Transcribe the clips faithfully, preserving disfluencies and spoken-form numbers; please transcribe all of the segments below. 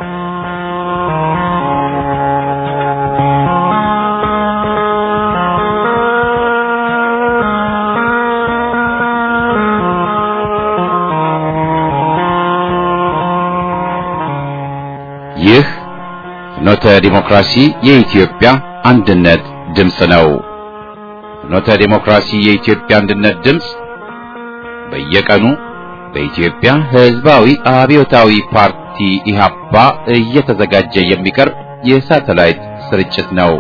ይህ ፍኖተ ዲሞክራሲ የኢትዮጵያ አንድነት ድምጽ ነው። ፍኖተ ዲሞክራሲ የኢትዮጵያ አንድነት ድምጽ በየቀኑ በኢትዮጵያ ሕዝባዊ አብዮታዊ ፓርቲ ኢህአፓ እየተዘጋጀ የሚቀርብ የሳተላይት ስርጭት ነው።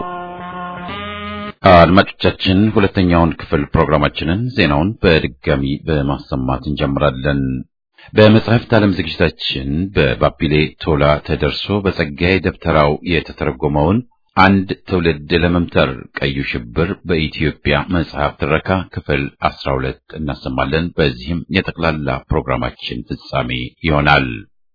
አድማጮቻችን፣ ሁለተኛውን ክፍል ፕሮግራማችንን ዜናውን በድጋሚ በማሰማት እንጀምራለን። በመጽሐፍት ዓለም ዝግጅታችን በባቢሌ ቶላ ተደርሶ በጸጋዬ ደብተራው የተተረጎመውን አንድ ትውልድ ለመምተር ቀዩ ሽብር በኢትዮጵያ መጽሐፍ ትረካ ክፍል አስራ ሁለት እናሰማለን። በዚህም የጠቅላላ ፕሮግራማችን ፍጻሜ ይሆናል።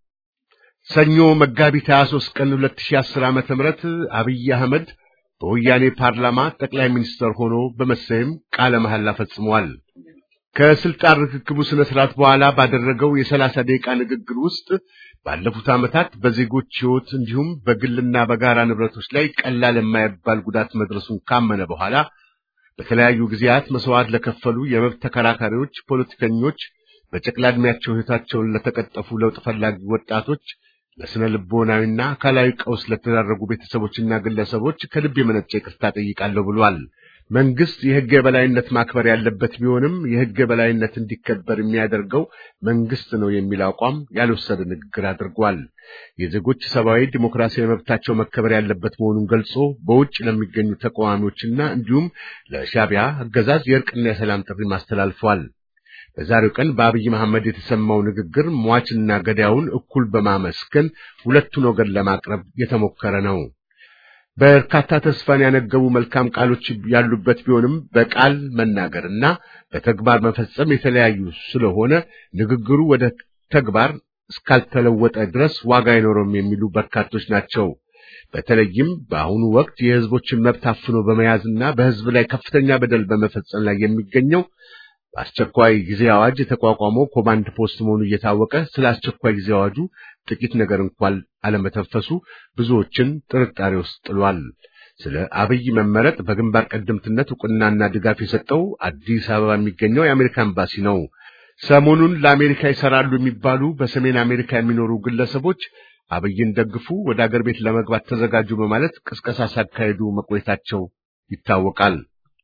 ሰኞ መጋቢት ሃያ ሦስት ቀን ሁለት ሺህ አስር ዓመተ ምህረት አብይ አህመድ በወያኔ ፓርላማ ጠቅላይ ሚኒስትር ሆኖ በመሰየም ቃለ መሐላ ፈጽሟል። ከስልጣን ርክክቡ ስነ ስርዓት በኋላ ባደረገው የሰላሳ ደቂቃ ንግግር ውስጥ ባለፉት ዓመታት በዜጎች ሕይወት እንዲሁም በግልና በጋራ ንብረቶች ላይ ቀላል የማይባል ጉዳት መድረሱን ካመነ በኋላ በተለያዩ ጊዜያት መስዋዕት ለከፈሉ የመብት ተከራካሪዎች፣ ፖለቲከኞች፣ በጨቅላ ዕድሜያቸው ሕይወታቸውን ለተቀጠፉ ለውጥ ፈላጊ ወጣቶች፣ ለስነ ልቦናዊና አካላዊ ቀውስ ለተዳረጉ ቤተሰቦችና ግለሰቦች ከልብ የመነጨ ይቅርታ ጠይቃለሁ ብሏል። መንግስት የሕግ የበላይነት ማክበር ያለበት ቢሆንም የሕግ የበላይነት እንዲከበር የሚያደርገው መንግስት ነው የሚል አቋም ያልወሰደ ንግግር አድርጓል። የዜጎች ሰብአዊ ዲሞክራሲያዊ መብታቸው መከበር ያለበት መሆኑን ገልጾ በውጭ ለሚገኙ ተቃዋሚዎችና እንዲሁም ለሻዕቢያ አገዛዝ የእርቅና የሰላም ጥሪ ማስተላልፏል። በዛሬው ቀን በአብይ መሐመድ የተሰማው ንግግር ሟችና ገዳዩን እኩል በማመስገን ሁለቱን ወገን ለማቅረብ የተሞከረ ነው። በርካታ ተስፋን ያነገቡ መልካም ቃሎች ያሉበት ቢሆንም በቃል መናገርና በተግባር መፈጸም የተለያዩ ስለሆነ ንግግሩ ወደ ተግባር እስካልተለወጠ ድረስ ዋጋ አይኖረውም የሚሉ በርካቶች ናቸው። በተለይም በአሁኑ ወቅት የህዝቦችን መብት አፍኖ በመያዝና በህዝብ ላይ ከፍተኛ በደል በመፈጸም ላይ የሚገኘው በአስቸኳይ ጊዜ አዋጅ የተቋቋመው ኮማንድ ፖስት መሆኑ እየታወቀ ስለ አስቸኳይ ጊዜ አዋጁ ጥቂት ነገር እንኳን አለመተንፈሱ ብዙዎችን ጥርጣሬ ውስጥ ጥሏል። ስለ አብይ መመረጥ በግንባር ቀደምትነት ዕውቅናና ድጋፍ የሰጠው አዲስ አበባ የሚገኘው የአሜሪካ ኤምባሲ ነው። ሰሞኑን ለአሜሪካ ይሰራሉ የሚባሉ በሰሜን አሜሪካ የሚኖሩ ግለሰቦች አብይን ደግፉ፣ ወደ አገር ቤት ለመግባት ተዘጋጁ በማለት ቅስቀሳ ሲያካሂዱ መቆየታቸው ይታወቃል።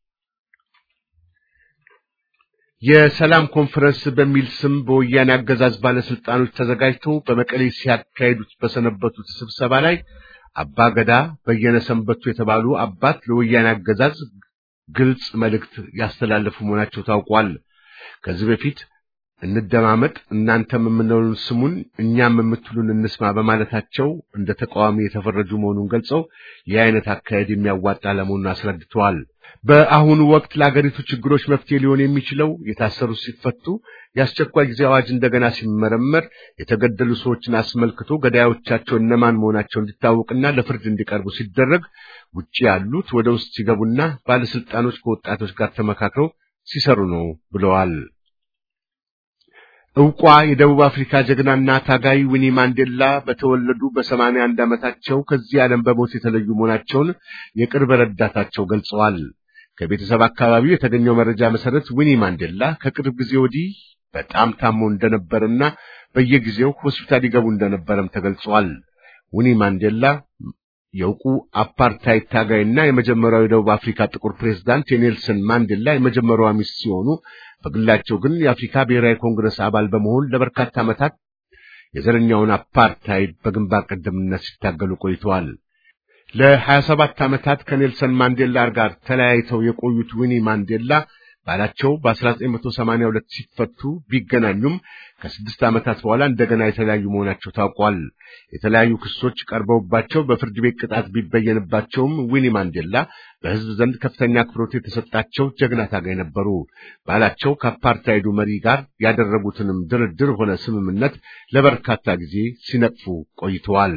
የሰላም ኮንፈረንስ በሚል ስም በወያኔ አገዛዝ ባለስልጣኖች ተዘጋጅተው በመቀሌ ሲያካሂዱት በሰነበቱት ስብሰባ ላይ አባ ገዳ በየነ ሰንበቱ የተባሉ አባት ለወያኔ አገዛዝ ግልጽ መልእክት ያስተላለፉ መሆናቸው ታውቋል። ከዚህ በፊት እንደማመጥ እናንተም የምንለውን ስሙን እኛም የምትሉን እንስማ በማለታቸው እንደ ተቃዋሚ የተፈረጁ መሆኑን ገልጸው የአይነት አካሄድ የሚያዋጣ ለመሆኑን አስረድተዋል። በአሁኑ ወቅት ለአገሪቱ ችግሮች መፍትሄ ሊሆን የሚችለው የታሰሩ ሲፈቱ፣ የአስቸኳይ ጊዜ አዋጅ እንደገና ሲመረመር፣ የተገደሉ ሰዎችን አስመልክቶ ገዳዮቻቸው እነማን መሆናቸው እንዲታወቅና ለፍርድ እንዲቀርቡ ሲደረግ፣ ውጪ ያሉት ወደ ውስጥ ሲገቡና ባለስልጣኖች ከወጣቶች ጋር ተመካክረው ሲሰሩ ነው ብለዋል። ዕውቋ የደቡብ አፍሪካ ጀግናና ታጋይ ዊኒ ማንዴላ በተወለዱ በሰማንያ አንድ ዓመታቸው ከዚህ ዓለም በሞት የተለዩ መሆናቸውን የቅርብ ረዳታቸው ገልጸዋል። ከቤተሰብ አካባቢ የተገኘው መረጃ መሰረት ዊኒ ማንዴላ ከቅርብ ጊዜ ወዲህ በጣም ታሞ እንደነበርና በየጊዜው ሆስፒታል ይገቡ እንደነበረም ተገልጿል። ዊኒ ማንዴላ የዕውቁ አፓርታይድ ታጋይና የመጀመሪያው የደቡብ አፍሪካ ጥቁር ፕሬዝዳንት የኔልሰን ማንዴላ የመጀመሪያዋ ሚስት ሲሆኑ በግላቸው ግን የአፍሪካ ብሔራዊ ኮንግረስ አባል በመሆን ለበርካታ ዓመታት የዘረኛውን አፓርታይድ በግንባር ቀደምትነት ሲታገሉ ቆይተዋል። ለሀያ ሰባት ዓመታት ከኔልሰን ማንዴላ ጋር ተለያይተው የቆዩት ዊኒ ማንዴላ ባላቸው በአስራ ዘጠኝ መቶ ሰማንያ ሁለት ሲፈቱ ቢገናኙም ከስድስት ዓመታት በኋላ እንደገና የተለያዩ መሆናቸው ታውቋል። የተለያዩ ክሶች ቀርበውባቸው በፍርድ ቤት ቅጣት ቢበየንባቸውም ዊኒ ማንዴላ በሕዝብ ዘንድ ከፍተኛ አክብሮት የተሰጣቸው ጀግና ታጋይ ነበሩ። ባላቸው ከአፓርታይዱ መሪ ጋር ያደረጉትንም ድርድር ሆነ ስምምነት ለበርካታ ጊዜ ሲነቅፉ ቆይተዋል።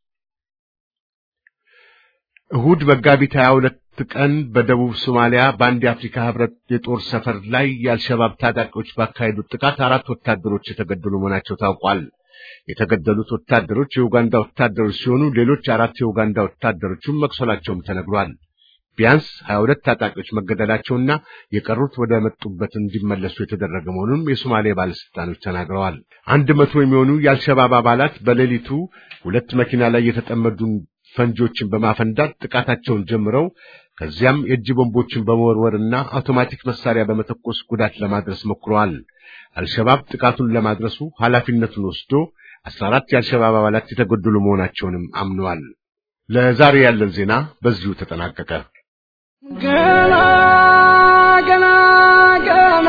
እሁድ መጋቢት ሃያ ሁለት ቀን በደቡብ ሶማሊያ በአንድ የአፍሪካ ህብረት የጦር ሰፈር ላይ የአልሸባብ ታጣቂዎች ባካሄዱት ጥቃት አራት ወታደሮች የተገደሉ መሆናቸው ታውቋል። የተገደሉት ወታደሮች የኡጋንዳ ወታደሮች ሲሆኑ ሌሎች አራት የኡጋንዳ ወታደሮችም መቁሰላቸውም ተነግሯል። ቢያንስ ሀያ ሁለት ታጣቂዎች መገደላቸውና የቀሩት ወደ መጡበት እንዲመለሱ የተደረገ መሆኑን የሶማሌ ባለስልጣኖች ተናግረዋል። አንድ መቶ የሚሆኑ የአልሸባብ አባላት በሌሊቱ ሁለት መኪና ላይ የተጠመዱ ፈንጆችን በማፈንዳት ጥቃታቸውን ጀምረው ከዚያም የእጅ ቦምቦችን በመወርወርና አውቶማቲክ መሳሪያ በመተኮስ ጉዳት ለማድረስ ሞክረዋል። አልሸባብ ጥቃቱን ለማድረሱ ኃላፊነቱን ወስዶ አስራ አራት የአልሸባብ አባላት የተገደሉ መሆናቸውንም አምነዋል። ለዛሬ ያለን ዜና በዚሁ ተጠናቀቀ። ገና ገና ገና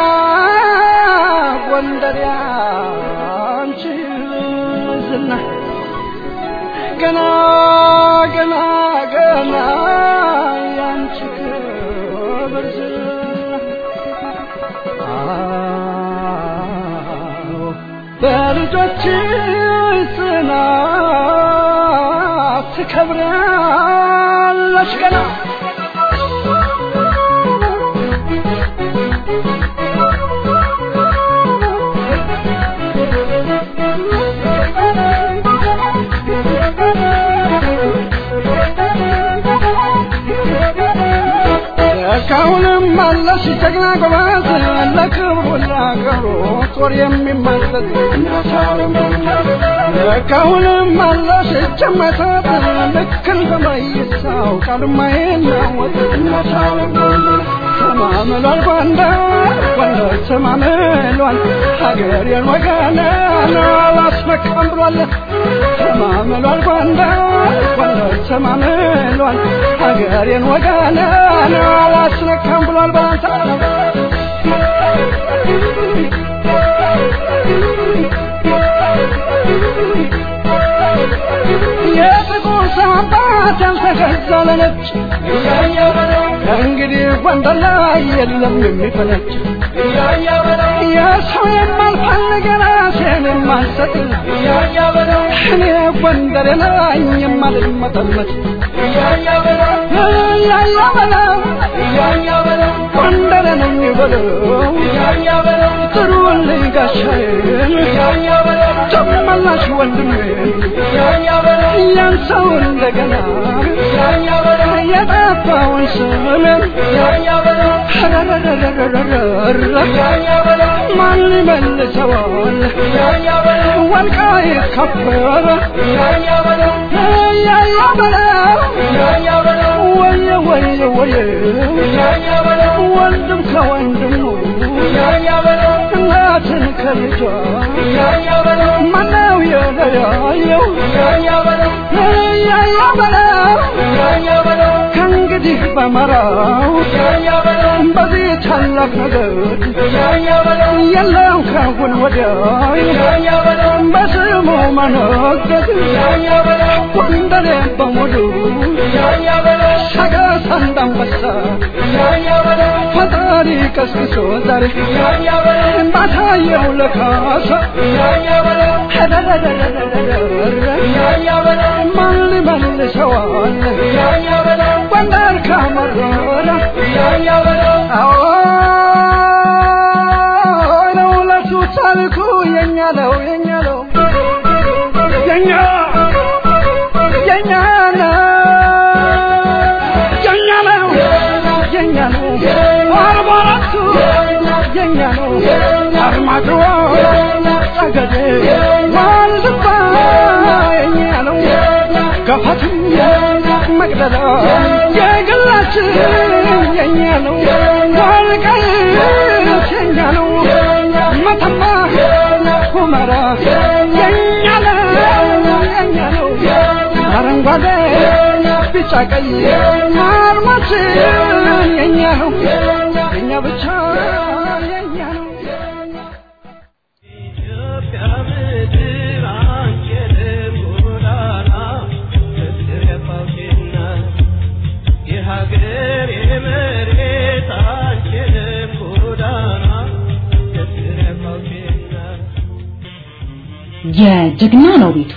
ጎንደር ያንቺ ዝና ገና ገና ገና ያንቺ ክብር ዝና በልጆችሽ ጽናት ትከብራለች ገና ካሁንም አለሽ ጀግና ጎበዝ ለክብሩ ለአገሩ ጦር የሚመለስ ካሁንም አለሽ ጀመታት ልክ እንደማይሳው ቃልማይናወጥ ተማምሏል ጎንደር ጎንደር ተማምሏል ሀገሬን ወገኔን አላስመካም ብሏል ተማምሏል ጎንደር ጎንደር ተማምሏል ሀገሬን ወገኔን አላስመካም ብሏል ባንታ የጥቁር ሰንባት ያልተገዛ ለነጭ እንግዲህ ጎንደር ላይ የለም የሚፈነጭ የሰው የማልፈልግ ራሴን የማልሰጥ እኔ ጎንደር ነኝ የማልመጠመጥ ያያ በለው ጎንደር ነኝ በለው ጥሩልኝ ጋሻዬን ተመላሽ ወንድሜን ያን ሰው እንደገና የጠፋውን ስምን ማን ይመልሰዋል ወልቃይት ከበረ ያያ በለው ወየ ወየ ወየ ወንድም ከወንድሙ እናትን ከልጇ ማነው የለያየው ያያ በለው ከእንግዲህ በመራው በዚህ ታላቅ ነገር የለም ካሁን ወዲያ በስሙ መነገድ ጎንደሬ በሙሉ ሰገስ አንዳንበሳ ፈጣሪ ቀስቅሶ ዛሬ ባታየው ለካሳ ማን ሊመልሰዋል ጎንደር ካመረረ አዎ ለውለቱ ታሪኩ የኛ ነው የኛ ነው የኛ የኛ ነው የኛ ነው የኛ ነው አርባራቱ የኛ ነው አርማጭሆ ጠገዴ ዋልድባ የኛ ነው ገፋትም መቅደላ የግላችን የኛ ነው ወልቃይት የኛ ነው መተማ ሁመራ የኛ ነው የኛ ነው አረንጓዴ ቢጫ ቀይ አርማችን የኛ ነው የኛ ብቻ የኛ ነው ኢትዮጵያ ምድር አንቺን ጎዳና ተስረፋውና የሀገር የመሬት አንቺን ጎዳና ተስረፋውና የጀግና ነው ቤቱ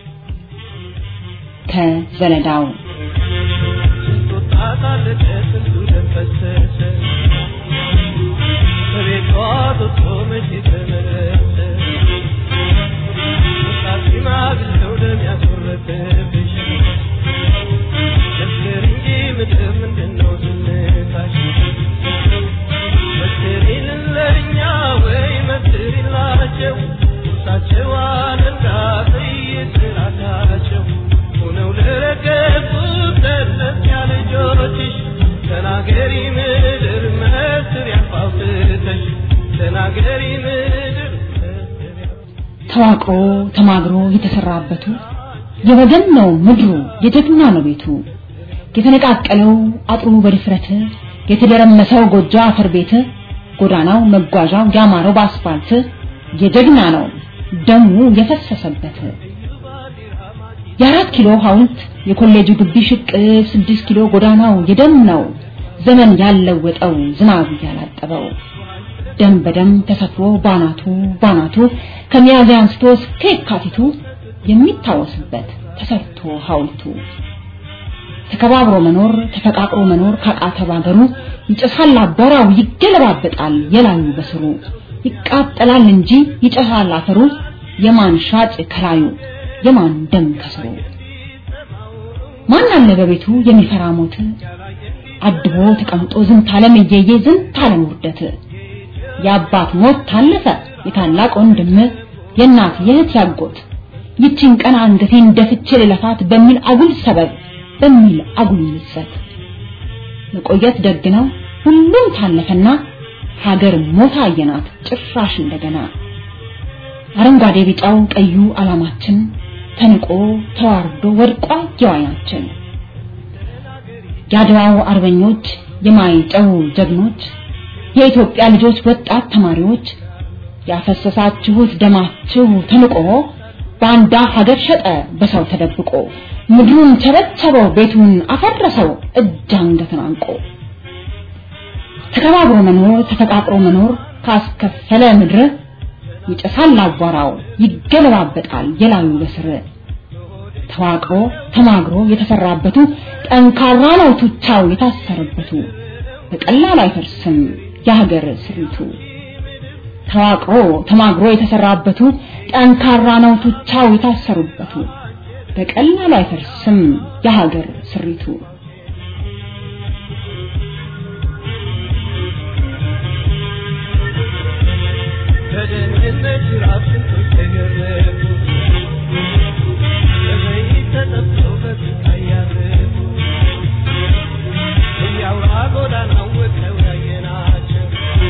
ከዘለዳው ተዋቅሮ ተማግሮ የተሰራበቱ የወገን ነው ምድሩ የጀግና ነው ቤቱ የተነቃቀለው አጥሩ በድፍረት የተደረመሰው ጎጆ አፈር ቤት ጎዳናው መጓዣው ያማረው በአስፋልት የጀግና ነው ደሙ የፈሰሰበት የአራት ኪሎ ሐውልት የኮሌጁ ግቢ ሽቅ ስድስት ኪሎ ጎዳናው የደም ነው ዘመን ያለወጠው ዝናብ ያላጠበው ደም በደም ተሰፍሮ ባናቱ ባናቱ ከሚያዝያ አንስቶ እስከ የካቲቱ የሚታወስበት ተሰርቶ ሐውልቱ ተከባብሮ መኖር ተፈቃቅሮ መኖር ካቃተ ባገሩ ይጨሳል አቧራው ይገለባበጣል የላዩ በስሩ ይቃጠላል እንጂ ይጨሳል አፈሩ የማን ሻጭ ከላዩ የማን ደም ከስሩ ማን አለ በቤቱ የሚፈራ ሞት አድቦ ተቀምጦ ዝንት ዓለም እየየ ዝንት ዓለም ውርደት ያባት ሞት ታለፈ የታላቅ ወንድም የናት የእህት ያጎት ይችን ቀን አንገቴን ደፍቼ ለለፋት በሚል አጉል ሰበብ በሚል አጉል ምሰት መቆየት ደግነው ሁሉም ታለፈና ሀገር ሞታ አየናት ጭራሽ እንደገና አረንጓዴ ቢጫው ቀዩ አላማችን ተንቆ ተዋርዶ ወድቋ ጀዋያችን ያድዋው አርበኞች የማይጨው ጀግኖች የኢትዮጵያ ልጆች ወጣት ተማሪዎች ያፈሰሳችሁት ደማችሁ ተንቆ ባንዳ ሀገር ሸጠ በሰው ተደብቆ ምድሩን ተበተበው ቤቱን አፈረሰው እጅ አንገቱን አንቆ ተከባብሮ መኖር ተፈቃቅሮ መኖር ካስከፈለ ምድር ይጨሳል አቧራው ይገለባበጣል የላዩ በስር ተዋቅሮ ተማግሮ የተሰራበቱ ጠንካራ ነው ቱቻው የታሰረበቱ በቀላል አይፈርስም የሀገር ስሪቱ ተዋቅሮ ተማግሮ የተሰራበቱ ጠንካራ ነው ቱቻው የታሰሩበቱ በቀላል አይፈርስም የሀገር ስሪቱ በደህንነት ራስን ተገረፉ ለዘይት ተጠብቀው በስቃያረፉ እያውራ ጎዳናው ወጥተው ያየናቸው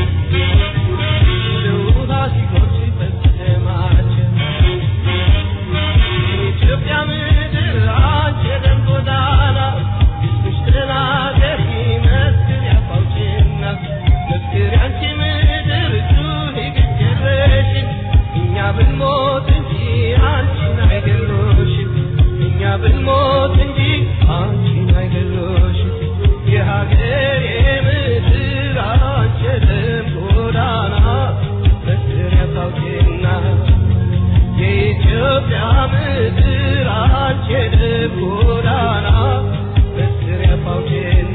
ለውሃ ሲጎርስ በደማቸው ኢትዮጵያ ምድር አንቺ የደም ጎዳና እስምሽ ተናገሪ መስክር ያፋውጭና መስክር አንቺ ምድር እኛ ብንሞት እንጂ አንቺን አይገሎሽም እኛ ብንሞት እንጂ አንቺን አይገሎሽም የሀገሬ ምድር አንቺ የደም ጎዳና መስክር ያፋውጭና የኢትዮጵያ ምድር አንቺ የደም ጎዳና መስክር ያፋውጭና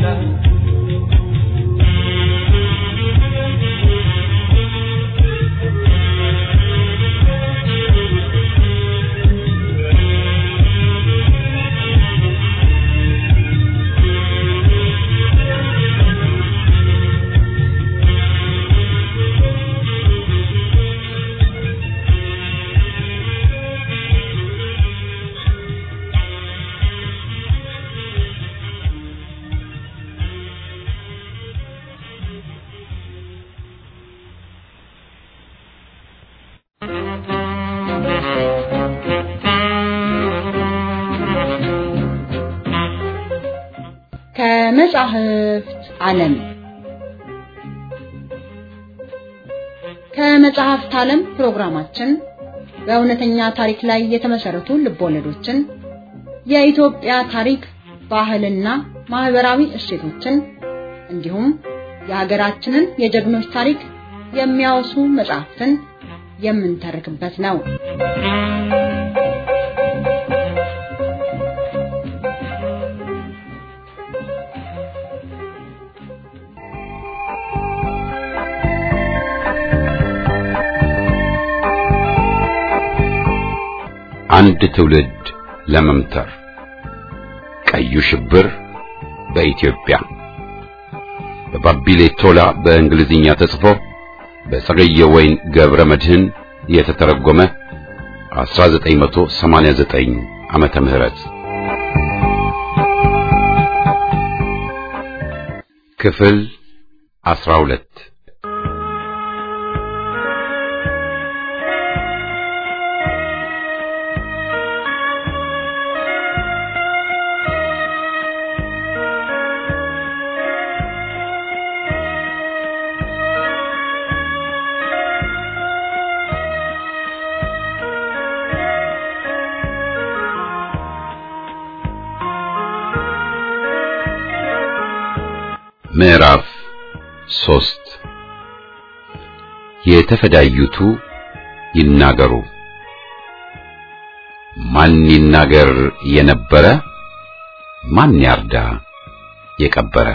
ከመጻሕፍት ዓለም ከመጻሕፍት ዓለም ፕሮግራማችን በእውነተኛ ታሪክ ላይ የተመሰረቱ ልቦለዶችን የኢትዮጵያ ታሪክ ባህልና ማህበራዊ እሴቶችን እንዲሁም የሀገራችንን የጀግኖች ታሪክ የሚያወሱ መጻሕፍትን የምንተርክበት ነው። አንድ ትውልድ ለመምተር ቀዩ ሽብር በኢትዮጵያ በባቢሌ ቶላ በእንግሊዝኛ ተጽፎ በጸገየ ወይን ገብረ መድህን የተተረጎመ አስራ ዘጠኝ መቶ ሰማንያ ዘጠኝ ዓመተ ምህረት ክፍል አስራ ሁለት ምዕራፍ ሶስት የተፈዳዩቱ ይናገሩ። ማን ይናገር የነበረ ማን ያርዳ የቀበረ።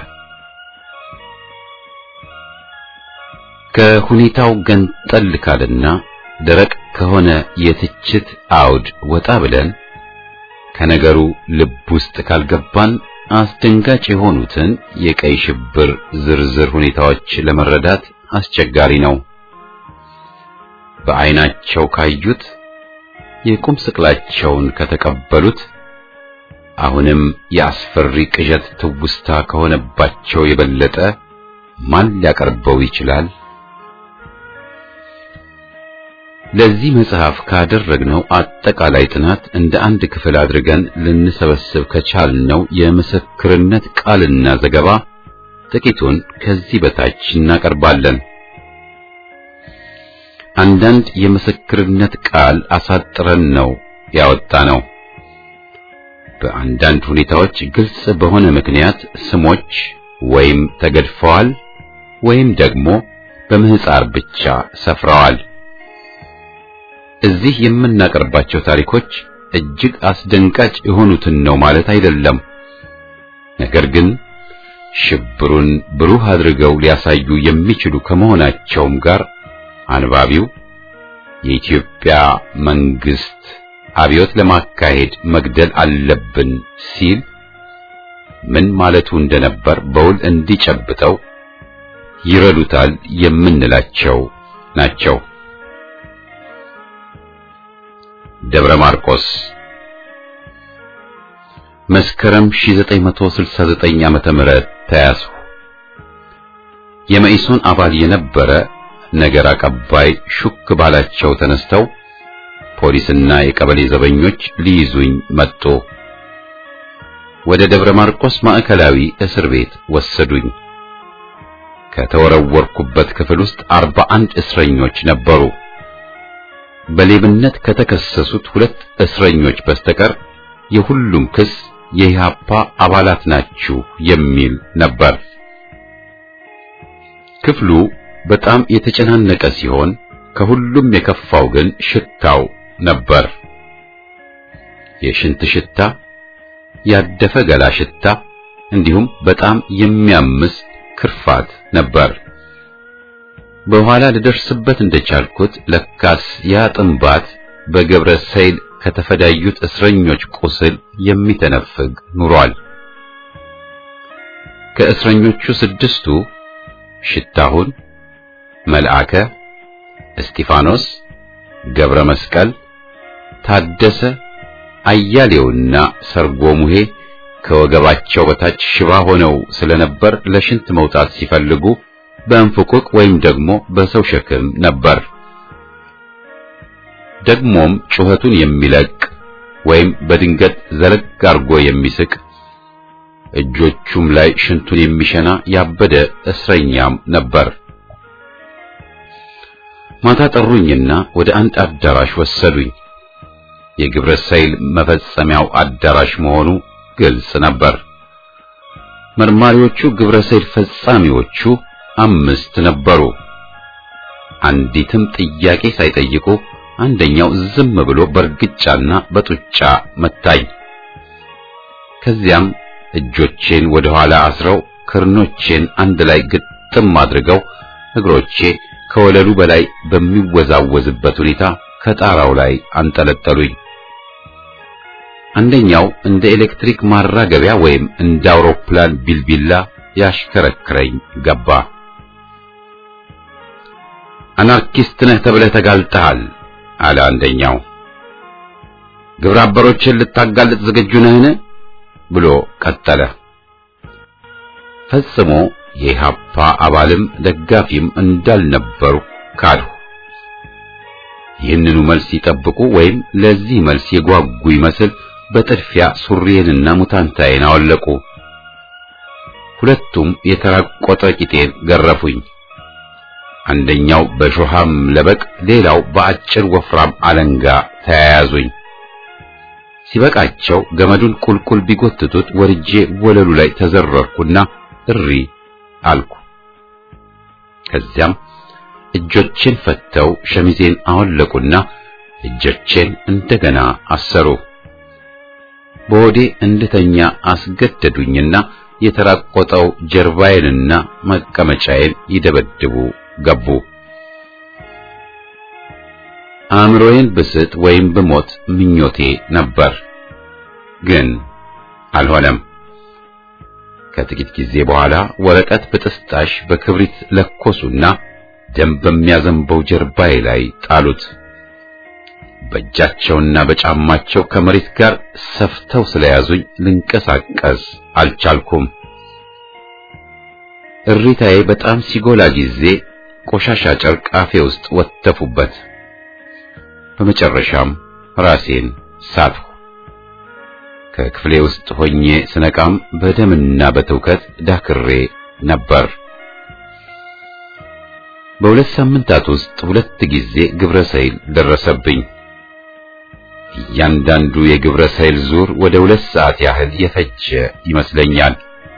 ከሁኔታው ገንጠል ካልና ደረቅ ከሆነ የትችት አውድ ወጣ ብለን ከነገሩ ልብ ውስጥ ካልገባን አስደንጋጭ የሆኑትን የቀይ ሽብር ዝርዝር ሁኔታዎች ለመረዳት አስቸጋሪ ነው። በአይናቸው ካዩት የቁም ስቅላቸውን ከተቀበሉት አሁንም የአስፈሪ ቅዠት ትውስታ ከሆነባቸው የበለጠ ማን ሊያቀርበው ይችላል? ለዚህ መጽሐፍ ካደረግነው አጠቃላይ ጥናት እንደ አንድ ክፍል አድርገን ልንሰበስብ ከቻልነው የምስክርነት ቃልና ዘገባ ጥቂቱን ከዚህ በታች እናቀርባለን። አንዳንድ የምስክርነት ቃል አሳጥረን ነው ያወጣነው። በአንዳንድ ሁኔታዎች ግልጽ በሆነ ምክንያት ስሞች ወይም ተገድፈዋል ወይም ደግሞ በምህፃር ብቻ ሰፍረዋል። እዚህ የምናቀርባቸው ታሪኮች እጅግ አስደንጋጭ የሆኑትን ነው ማለት አይደለም። ነገር ግን ሽብሩን ብሩህ አድርገው ሊያሳዩ የሚችሉ ከመሆናቸውም ጋር አንባቢው የኢትዮጵያ መንግስት አብዮት ለማካሄድ መግደል አለብን ሲል ምን ማለቱ እንደነበር በውል እንዲጨብጠው ይረዱታል የምንላቸው ናቸው። ደብረ ማርቆስ መስከረም ሺህ ዘጠኝ መቶ ስልሳ ዘጠኝ ዓመተ ምህረት ተያዙ። የመኢሶን አባል የነበረ ነገር አቀባይ ሹክ ባላቸው ተነስተው ፖሊስና የቀበሌ ዘበኞች ሊይዙኝ መጡ። ወደ ደብረ ማርቆስ ማዕከላዊ እስር ቤት ወሰዱኝ። ከተወረወርኩበት ክፍል ውስጥ አርባ አንድ እስረኞች ነበሩ። በሌብነት ከተከሰሱት ሁለት እስረኞች በስተቀር የሁሉም ክስ የኢህአፓ አባላት ናችሁ የሚል ነበር። ክፍሉ በጣም የተጨናነቀ ሲሆን ከሁሉም የከፋው ግን ሽታው ነበር። የሽንት ሽታ፣ ያደፈ ገላ ሽታ እንዲሁም በጣም የሚያምስ ክርፋት ነበር። በኋላ ልደርስበት እንደቻልኩት ለካስ ያ ጥንባት በገብረ ሰይል ከተፈዳዩት እስረኞች ቁስል የሚተነፍግ ኑሯል። ከእስረኞቹ ስድስቱ ሽታሁን፣ መልአከ፣ እስጢፋኖስ፣ ገብረ መስቀል፣ ታደሰ፣ አያሌውና ሰርጎ ሙሄ ከወገባቸው በታች ሽባ ሆነው ስለነበር ለሽንት መውጣት ሲፈልጉ በእንፍቁቅ ወይም ደግሞ በሰው ሸክም ነበር። ደግሞም ጩኸቱን የሚለቅ ወይም በድንገት ዘለግ አርጎ የሚስቅ እጆቹም ላይ ሽንቱን የሚሸና ያበደ እስረኛም ነበር። ማታ ጠሩኝና ወደ አንድ አዳራሽ ወሰዱኝ። የግብረ ሰይል መፈጸሚያው አዳራሽ መሆኑ ግልጽ ነበር። መርማሪዎቹ ግብረ ሰይል ፈጻሚዎቹ አምስት ነበሩ። አንዲትም ጥያቄ ሳይጠይቁ አንደኛው ዝም ብሎ በርግጫና በጡጫ መታኝ። ከዚያም እጆቼን ወደ ኋላ አስረው ክርኖቼን አንድ ላይ ግጥም አድርገው እግሮቼ ከወለሉ በላይ በሚወዛወዝበት ሁኔታ ከጣራው ላይ አንጠለጠሉኝ። አንደኛው እንደ ኤሌክትሪክ ማራገቢያ ወይም እንደ አውሮፕላን ቢልቢላ ያሽከረክረኝ ገባ። አናርኪስት ነህ ተብለህ ተጋልጠሃል አለ አንደኛው። ግብረ አበሮችን ልታጋልጥ ዝግጁ ነህን ብሎ ቀጠለ። ፈጽሞ የኢህአፓ አባልም ደጋፊም እንዳልነበሩ ካድሁ። ይህንኑ መልስ ይጠብቁ ወይም ለዚህ መልስ የጓጉ ይመስል በጥድፊያ ሱሪዬንና ሙታንታዬን አወለቁ። ሁለቱም የተራቆጠ ቂጤን ገረፉኝ። አንደኛው በሾሃም ለበቅ፣ ሌላው በአጭር ወፍራም አለንጋ ተያያዙኝ። ሲበቃቸው ገመዱን ቁልቁል ቢጎትቱት ወርጄ ወለሉ ላይ ተዘረርኩና እሪ አልኩ። ከዚያም እጆቼን ፈተው ሸሚዜን አወለቁና እጆቼን እንደገና አሰሩ። በወዴ እንድተኛ አስገደዱኝና የተራቆጠው ጀርባዬንና መቀመጫዬን ይደበድቡ ገቡ። አእምሮዬን ብስት ወይም ብሞት ምኞቴ ነበር፣ ግን አልሆነም። ከጥቂት ጊዜ በኋላ ወረቀት በጥስጣሽ በክብሪት ለኮሱና ደም በሚያዘንበው ጀርባዬ ላይ ጣሉት። በእጃቸውና በጫማቸው ከመሬት ጋር ሰፍተው ስለያዙኝ ልንቀሳቀስ አልቻልኩም። እሪታዬ በጣም ሲጎላ ጊዜ ቆሻሻ ጨርቅ አፌ ውስጥ ወተፉበት። በመጨረሻም ራሴን ሳትሁ። ከክፍሌ ውስጥ ሆኜ ስነቃም በደምና በትውከት ዳክሬ ነበር። በሁለት ሳምንታት ውስጥ ሁለት ጊዜ ግብረ ሰይል ደረሰብኝ። እያንዳንዱ የግብረ ሰይል ዙር ወደ ሁለት ሰዓት ያህል የፈጀ ይመስለኛል።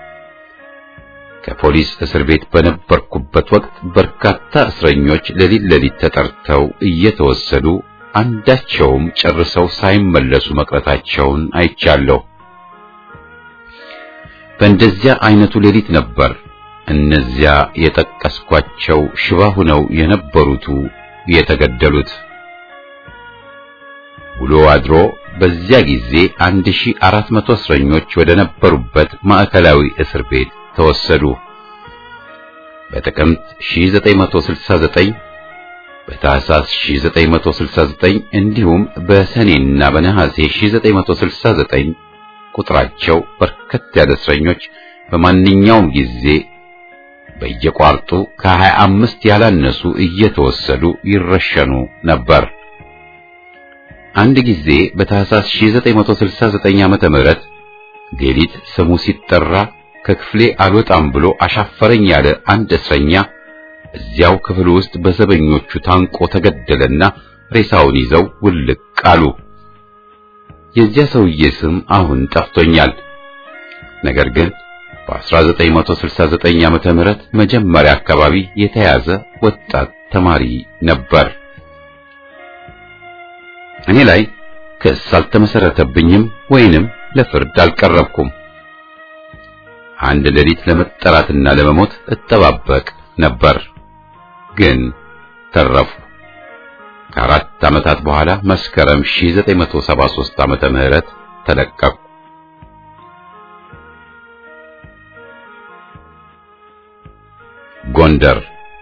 ከፖሊስ እስር ቤት በነበርኩበት ወቅት በርካታ እስረኞች ሌሊት ሌሊት ተጠርተው እየተወሰዱ አንዳቸውም ጨርሰው ሳይመለሱ መቅረታቸውን አይቻለሁ። በእንደዚያ አይነቱ ሌሊት ነበር እነዚያ የጠቀስኳቸው ሽባ ሆነው የነበሩቱ የተገደሉት። ውሎ አድሮ በዚያ ጊዜ አንድ ሺህ አራት መቶ እስረኞች ወደ ነበሩበት ማዕከላዊ እስር ቤት ተወሰዱ። በጥቅምት ሺህ ዘጠኝ መቶ ስልሳ ዘጠኝ፣ በታህሳስ ሺህ ዘጠኝ መቶ ስልሳ ዘጠኝ እንዲሁም በሰኔና በነሐሴ ሺህ ዘጠኝ መቶ ስልሳ ዘጠኝ ቁጥራቸው በርከት ያለ እስረኞች በማንኛውም ጊዜ በየቋርጡ ከሀያ አምስት ያላነሱ እየተወሰዱ ይረሸኑ ነበር። አንድ ጊዜ በታህሳስ ሺህ ዘጠኝ መቶ ስልሳ ዘጠኝ ዓመተ ምህረት ሌሊት ስሙ ሲጠራ ከክፍሌ አልወጣም ብሎ አሻፈረኝ ያለ አንድ እስረኛ እዚያው ክፍል ውስጥ በዘበኞቹ ታንቆ ተገደለና ሬሳውን ይዘው ውልቅ አሉ። የዚያ ሰውዬ ስም አሁን ጠፍቶኛል። ነገር ግን በአስራ ዘጠኝ መቶ ስልሳ ዘጠኝ ዓመተ ምህረት መጀመሪያ አካባቢ የተያዘ ወጣት ተማሪ ነበር። እኔ ላይ ክስ አልተመሰረተብኝም ወይንም ለፍርድ አልቀረብኩም። አንድ ሌሊት ለመጠራትና ለመሞት እጠባበቅ ነበር፣ ግን ተረፉ። ከአራት ዓመታት በኋላ መስከረም ሺህ ዘጠኝ መቶ ሰባ ሦስት ዓመተ ምህረት ተለቀቁ። ጎንደር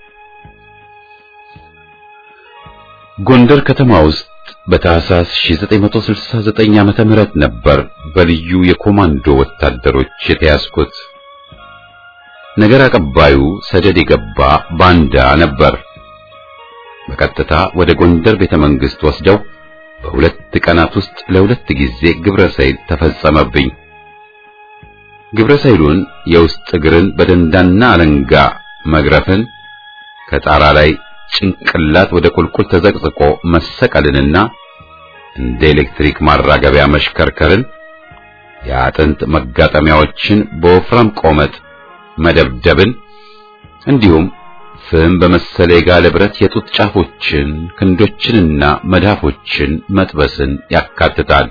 ጎንደር ከተማ ውስጥ በታህሳስ ሺህ ዘጠኝ መቶ ስልሳ ዘጠኝ ዓመተ ምህረት ነበር በልዩ የኮማንዶ ወታደሮች የተያዝኩት። ነገር አቀባዩ ሰደድ የገባ ባንዳ ነበር። በቀጥታ ወደ ጎንደር ቤተ መንግስት ወስደው በሁለት ቀናት ውስጥ ለሁለት ጊዜ ግብረ ሰይል ተፈጸመብኝ። ግብረ ሰይሉን የውስጥ እግርን በደንዳና አለንጋ መግረፍን፣ ከጣራ ላይ ጭንቅላት ወደ ቁልቁል ተዘቅዝቆ መሰቀልንና እንደ ኤሌክትሪክ ማራገቢያ መሽከርከርን፣ የአጥንት መጋጠሚያዎችን በወፍራም ቆመጥ መደብደብን፣ እንዲሁም ፍም በመሰለ የጋለ ብረት የጡት ጫፎችን ክንዶችንና መዳፎችን መጥበስን ያካትታል።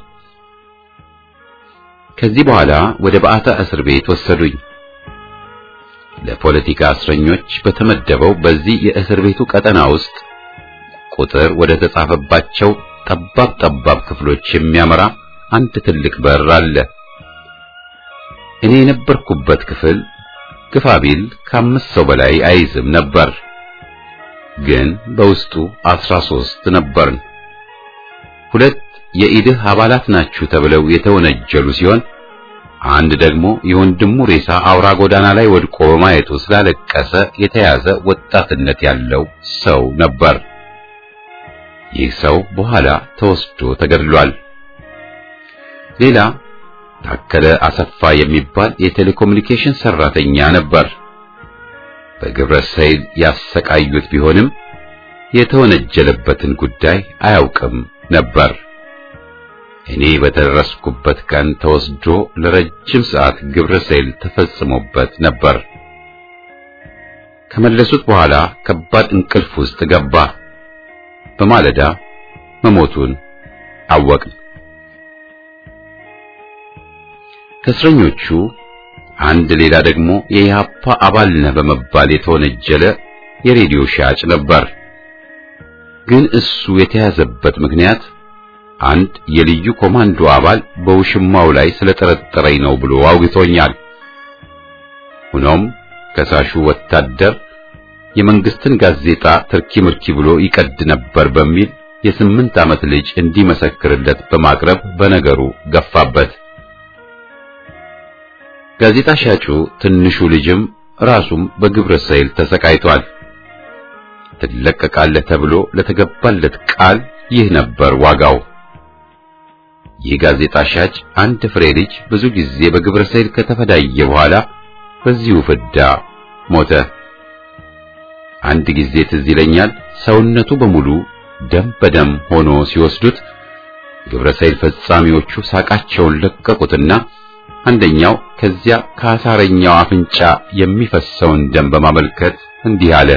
ከዚህ በኋላ ወደ በዓታ እስር ቤት ወሰዱኝ። ለፖለቲካ እስረኞች በተመደበው በዚህ የእስር ቤቱ ቀጠና ውስጥ ቁጥር ወደ ተጻፈባቸው ጠባብ ጠባብ ክፍሎች የሚያመራ አንድ ትልቅ በር አለ። እኔ የነበርኩበት ክፍል ግፋ ቢል ከአምስት ሰው በላይ አይዝም ነበር፣ ግን በውስጡ አስራ ሦስት ነበርን። ሁለት የኢድህ አባላት ናችሁ ተብለው የተወነጀሉ ሲሆን አንድ ደግሞ የወንድሙ ሬሳ አውራ ጎዳና ላይ ወድቆ በማየቱ ስላለቀሰ የተያዘ ወጣትነት ያለው ሰው ነበር። ይህ ሰው በኋላ ተወስዶ ተገድሏል። ሌላ ታከለ አሰፋ የሚባል የቴሌኮሙኒኬሽን ሰራተኛ ነበር። በግብረ ሰይል ያሰቃዩት ቢሆንም የተወነጀለበትን ጉዳይ አያውቅም ነበር። እኔ በተደረስኩበት ቀን ተወስዶ ለረጅም ሰዓት ግብረ ሰይል ተፈጽሞበት ነበር። ከመለሱት በኋላ ከባድ እንቅልፍ ውስጥ ገባ። በማለዳ መሞቱን አወቅን። ከእስረኞቹ አንድ ሌላ ደግሞ የኢህአፓ አባል ነህ በመባል የተወነጀለ የሬዲዮ ሻጭ ነበር። ግን እሱ የተያዘበት ምክንያት አንድ የልዩ ኮማንዶ አባል በውሽማው ላይ ስለጠረጠረኝ ነው ብሎ አውግቶኛል። ሆኖም ከሳሹ ወታደር የመንግስትን ጋዜጣ ትርኪ ምርኪ ብሎ ይቀድ ነበር በሚል የስምንት ዓመት ልጅ እንዲመሰክርለት በማቅረብ በነገሩ ገፋበት። ጋዜጣ ሻጩ ትንሹ ልጅም ራሱም በግብረ ሰይል ተሰቃይቷል። ትለቀቃለህ ተብሎ ለተገባለት ቃል ይህ ነበር ዋጋው። ይህ ጋዜጣ ሻጭ አንድ ፍሬ ልጅ ብዙ ጊዜ በግብረ ሰይል ከተፈዳየ በኋላ በዚሁ ፍዳ ሞተ። አንድ ጊዜ ትዝ ይለኛል፣ ሰውነቱ በሙሉ ደም በደም ሆኖ ሲወስዱት ግብረ ሰይል ፈጻሚዎቹ ሳቃቸውን ለቀቁትና አንደኛው ከዚያ ከአሳረኛው አፍንጫ የሚፈሰውን ደም በማመልከት እንዲህ አለ፣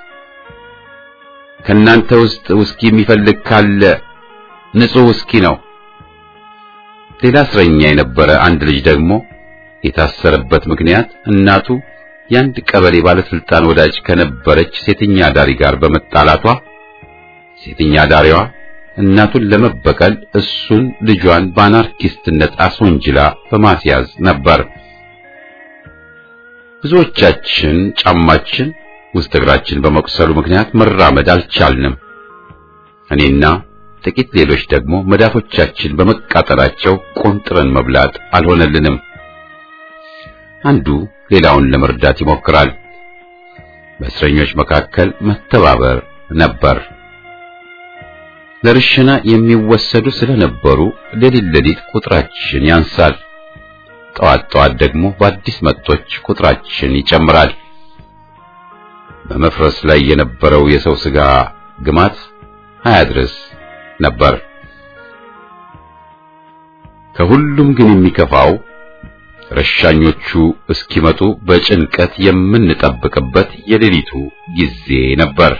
ከናንተ ውስጥ ውስኪ የሚፈልግ ካለ ንጹህ ውስኪ ነው። ሌላ እስረኛ የነበረ አንድ ልጅ ደግሞ የታሰረበት ምክንያት እናቱ የአንድ ቀበሌ ባለስልጣን ወዳጅ ከነበረች ሴተኛ ዳሪ ጋር በመጣላቷ ሴተኛ ዳሪዋ እናቱን ለመበቀል እሱን ልጇን በአናርኪስትነት አስወንጅላ በማስያዝ ነበር። ብዙዎቻችን ጫማችን ውስጥ እግራችን በመቁሰሉ ምክንያት መራመድ አልቻልንም። እኔና ጥቂት ሌሎች ደግሞ መዳፎቻችን በመቃጠላቸው ቆንጥረን መብላት አልሆነልንም። አንዱ ሌላውን ለመርዳት ይሞክራል። በእስረኞች መካከል መተባበር ነበር። ለርሽና የሚወሰዱ ስለነበሩ ሌሊት ሌሊት ቁጥራችን ያንሳል። ጠዋት ጠዋት ደግሞ በአዲስ መጦች ቁጥራችን ይጨምራል። በመፍረስ ላይ የነበረው የሰው ስጋ ግማት አያድርስ ነበር። ከሁሉም ግን የሚከፋው ረሻኞቹ እስኪመጡ በጭንቀት የምንጠብቅበት የሌሊቱ ጊዜ ነበር።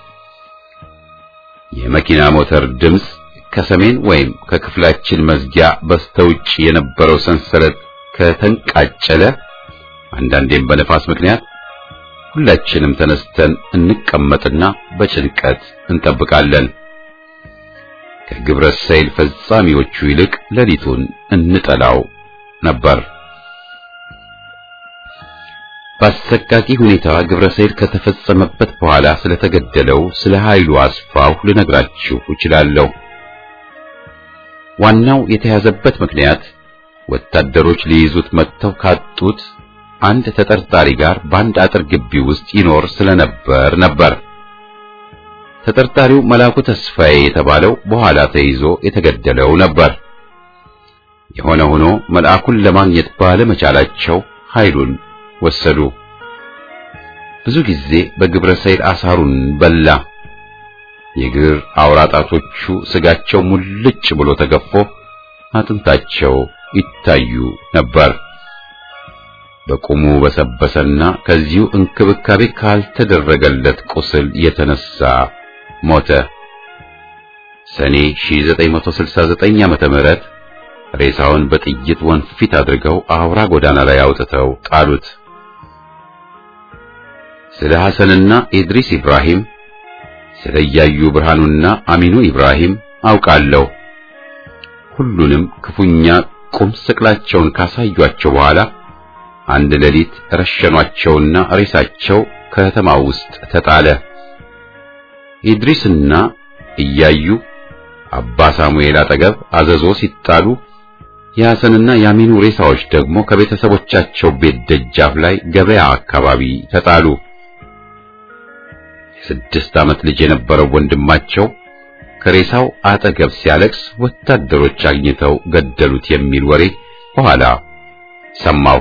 የመኪና ሞተር ድምፅ ከሰሜን ወይም ከክፍላችን መዝጊያ በስተውጭ የነበረው ሰንሰለት ከተንቃጨለ፣ አንዳንዴም በነፋስ ምክንያት ሁላችንም ተነስተን እንቀመጥና በጭንቀት እንጠብቃለን። ከግብረ ሰይል ፈጻሚዎቹ ይልቅ ሌሊቱን እንጠላው ነበር። በአሰቃቂ ሁኔታ ግብረ ሰይል ከተፈጸመበት በኋላ ስለተገደለው ስለ ኃይሉ አስፋው ልነግራችሁ እችላለሁ። ዋናው የተያዘበት ምክንያት ወታደሮች ሊይዙት መጥተው ካጡት አንድ ተጠርጣሪ ጋር በአንድ አጥር ግቢ ውስጥ ይኖር ስለነበር ነበር። ተጠርጣሪው መላኩ ተስፋዬ የተባለው በኋላ ተይዞ የተገደለው ነበር። የሆነ ሆኖ መልአኩን ለማግኘት ባለመቻላቸው ኃይሉን ወሰዱ። ብዙ ጊዜ በግብረ ሰይል አሳሩን በላ። የግር አውራጣቶቹ ስጋቸው ሙልጭ ብሎ ተገፎ አጥንታቸው ይታዩ ነበር። በቁሙ በሰበሰና ከዚሁ እንክብካቤ ካልተደረገለት ቁስል የተነሳ ሞተ። ሰኔ ሺህ ዘጠኝ መቶ ስልሳ ዘጠኝ ዓመተ ምህረት ሬሳውን በጥይት ወንፊት አድርገው አውራ ጎዳና ላይ አውጥተው ጣሉት። ስለ ሐሰንና ኢድሪስ ኢብራሂም፣ ስለ ያዩ ብርሃኑና አሚኑ ኢብራሂም አውቃለሁ። ሁሉንም ክፉኛ ቁም ስቅላቸውን ካሳዩአቸው በኋላ አንድ ሌሊት ረሸኗቸውና ሬሳቸው ከተማው ውስጥ ተጣለ። ኢድሪስና እያዩ አባ ሳሙኤል አጠገብ አዘዞ ሲጣሉ፣ የሐሰንና የአሚኑ ሬሳዎች ደግሞ ከቤተሰቦቻቸው ቤት ደጃፍ ላይ ገበያ አካባቢ ተጣሉ። የስድስት ዓመት ልጅ የነበረው ወንድማቸው ከሬሳው አጠገብ ሲያለቅስ ወታደሮች አግኝተው ገደሉት የሚል ወሬ በኋላ ሰማሁ።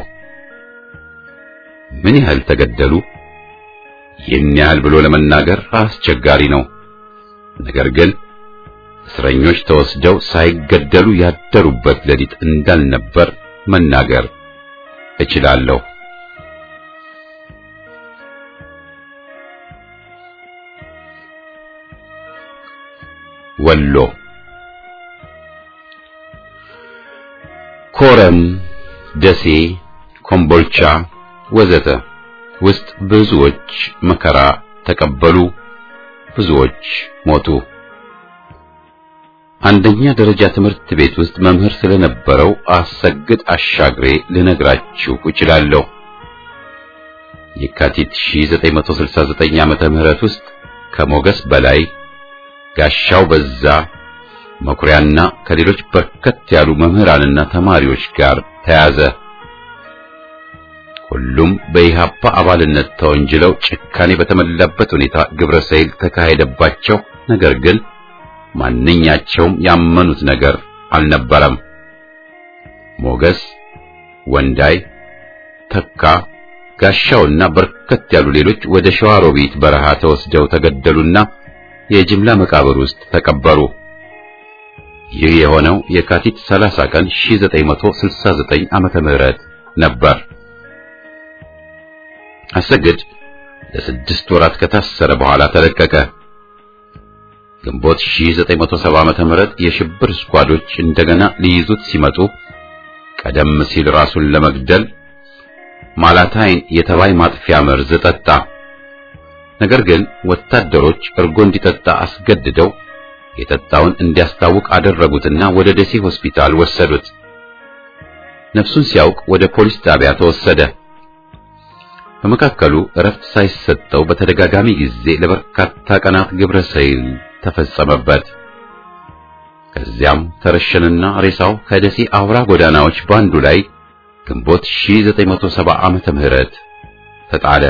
ምን ያህል ተገደሉ? ይህን ያህል ብሎ ለመናገር አስቸጋሪ ነው። ነገር ግን እስረኞች ተወስደው ሳይገደሉ ያደሩበት ሌሊት እንዳልነበር መናገር እችላለሁ። ወሎ ኮረም፣ ደሴ፣ ኮምቦልቻ ወዘተ ውስጥ ብዙዎች መከራ ተቀበሉ፣ ብዙዎች ሞቱ። አንደኛ ደረጃ ትምህርት ቤት ውስጥ መምህር ስለነበረው አሰግድ አሻግሬ ልነግራችሁ እችላለሁ። የካቲት ሺህ ዘጠኝ መቶ ስልሳ ዘጠኝ ዓመተ ምህረት ውስጥ ከሞገስ በላይ፣ ጋሻው በዛ፣ መኩሪያና ከሌሎች በርከት ያሉ መምህራንና ተማሪዎች ጋር ተያዘ። ሁሉም በኢሃፓ አባልነት ተወንጅለው ጭካኔ በተሞላበት ሁኔታ ግብረ ሰይል ተካሄደባቸው። ነገር ግን ማንኛቸውም ያመኑት ነገር አልነበረም። ሞገስ፣ ወንዳይ፣ ተካ፣ ጋሻውና በርከት ያሉ ሌሎች ወደ ሸዋሮቢት በረሃ ተወስደው ተገደሉና የጅምላ መቃብር ውስጥ ተቀበሩ። ይህ የሆነው የካቲት ሰላሳ ቀን ሺህ ዘጠኝ መቶ ስልሳ ዘጠኝ ዓመተ ምህረት ነበር። አሰግድ ለስድስት ወራት ከታሰረ በኋላ ተለቀቀ። ግንቦት ሺህ ዘጠኝ መቶ ሰባ ዓመተ ምህረት የሽብር ስኳዶች እንደገና ሊይዙት ሲመጡ ቀደም ሲል ራሱን ለመግደል ማላታይን የተባይ ማጥፊያ መርዝ ጠጣ። ነገር ግን ወታደሮች እርጎ እንዲጠጣ አስገድደው የጠጣውን እንዲያስታውቅ አደረጉትና ወደ ደሴ ሆስፒታል ወሰዱት። ነፍሱን ሲያውቅ ወደ ፖሊስ ጣቢያ ተወሰደ። በመካከሉ እረፍት ሳይሰጠው በተደጋጋሚ ጊዜ ለበርካታ ቀናት ግብረ ሰይል ተፈጸመበት። ከዚያም ተረሸነና ሬሳው ከደሴ አውራ ጎዳናዎች ባንዱ ላይ ግንቦት ሺህ ዘጠኝ መቶ ሰባ ዓመተ ምህረት ተጣለ።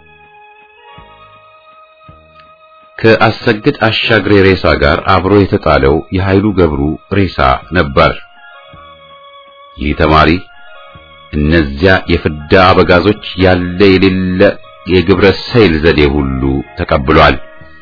ከአሰግድ አሻግሬ ሬሳ ጋር አብሮ የተጣለው የኃይሉ ገብሩ ሬሳ ነበር። ይህ ተማሪ እነዚያ የፍዳ አበጋዞች ያለ የሌለ የግብረ ሰይል ዘዴ ሁሉ ተቀብሏል።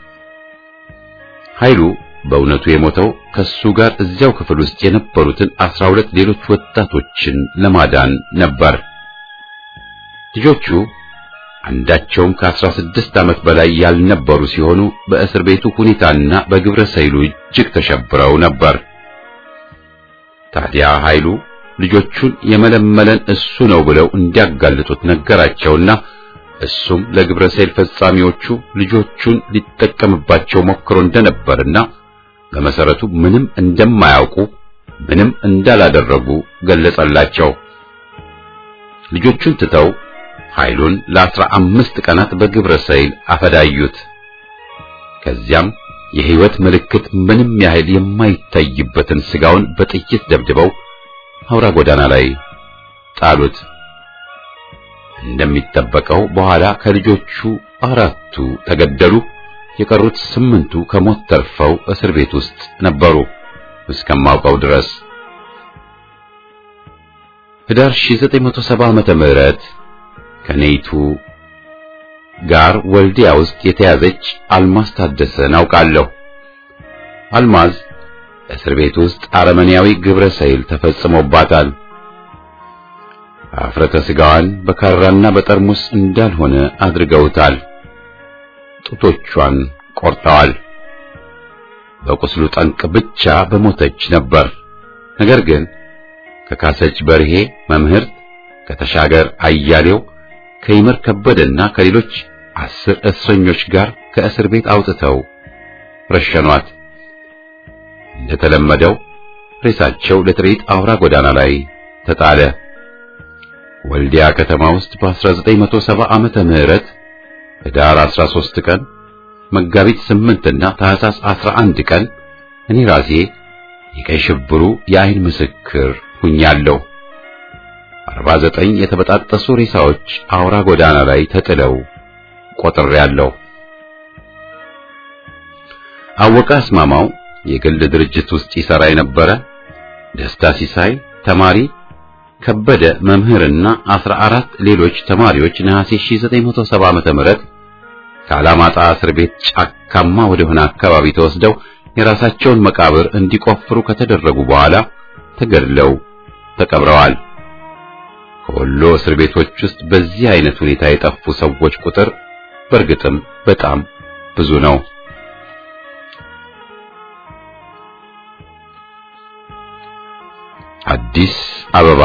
ኃይሉ በእውነቱ የሞተው ከሱ ጋር እዚያው ክፍል ውስጥ የነበሩትን አስራ ሁለት ሌሎች ወጣቶችን ለማዳን ነበር። ልጆቹ አንዳቸውም ከአስራ ስድስት ዓመት በላይ ያልነበሩ ሲሆኑ በእስር ቤቱ ሁኔታና በግብረ ሰይሉ እጅግ ተሸብረው ነበር። ታዲያ ኃይሉ ልጆቹን የመለመለን እሱ ነው ብለው እንዲያጋልጡት ነገራቸውና እሱም ለግብረ ሰይል ፈጻሚዎቹ ልጆቹን ሊጠቀምባቸው ሞክሮ እንደነበርና በመሰረቱ ምንም እንደማያውቁ ምንም እንዳላደረጉ ገለጸላቸው። ልጆቹን ትተው ኃይሉን ለአስራ አምስት ቀናት በግብረ ሰይል አፈዳዩት። ከዚያም የህይወት ምልክት ምንም ያህል የማይታይበትን ስጋውን በጥይት ደብድበው አውራ ጎዳና ላይ ጣሉት። እንደሚጠበቀው በኋላ ከልጆቹ አራቱ ተገደሉ። የቀሩት ስምንቱ ከሞት ተርፈው እስር ቤት ውስጥ ነበሩ እስከማውቀው ድረስ። ህዳር ሺህ ዘጠኝ መቶ ሰባ ዓመተ ምህረት ከኔይቱ ጋር ወልዲያ ውስጥ የተያዘች አልማዝ ታደሰን አውቃለሁ። አልማዝ እስር ቤት ውስጥ አረመኔያዊ ግብረ ሰይል ተፈጽሞባታል። አፍረተ ስጋዋን በካራና በጠርሙስ እንዳልሆነ አድርገውታል። ጡቶቿን ቆርጠዋል። በቁስሉ ጠንቅ ብቻ በሞተች ነበር። ነገር ግን ከካሰች በርሄ መምህር፣ ከተሻገር አያሌው፣ ከይመር ከበደና ከሌሎች አስር እስረኞች ጋር ከእስር ቤት አውጥተው ረሸኗት። እንደተለመደው ሬሳቸው ለትርኢት አውራ ጎዳና ላይ ተጣለ። ወልዲያ ከተማ ውስጥ በአስራ ዘጠኝ መቶ ሰባ ዓመተ ምህረት ህዳር አስራ ሦስት ቀን፣ መጋቢት ስምንት እና ታህሳስ አስራ አንድ ቀን እኔ ራሴ የቀይ ሽብሩ የአይን ምስክር ሁኛለሁ። አርባ ዘጠኝ የተበጣጠሱ ሬሳዎች አውራ ጎዳና ላይ ተጥለው ቆጥሬያለሁ። አወቀ አስማማው የግል ድርጅት ውስጥ ይሰራ የነበረ፣ ደስታ ሲሳይ ተማሪ፣ ከበደ መምህርና አስራ አራት ሌሎች ተማሪዎች ነሐሴ ሺህ ዘጠኝ መቶ ሰባ ዓመተ ምህረት ከአላማጣ እስር ቤት ጫካማ ወደ ሆነ አካባቢ ተወስደው የራሳቸውን መቃብር እንዲቆፍሩ ከተደረጉ በኋላ ተገድለው ተቀብረዋል። ከወሎ እስር ቤቶች ውስጥ በዚህ አይነት ሁኔታ የጠፉ ሰዎች ቁጥር በእርግጥም በጣም ብዙ ነው። አዲስ አበባ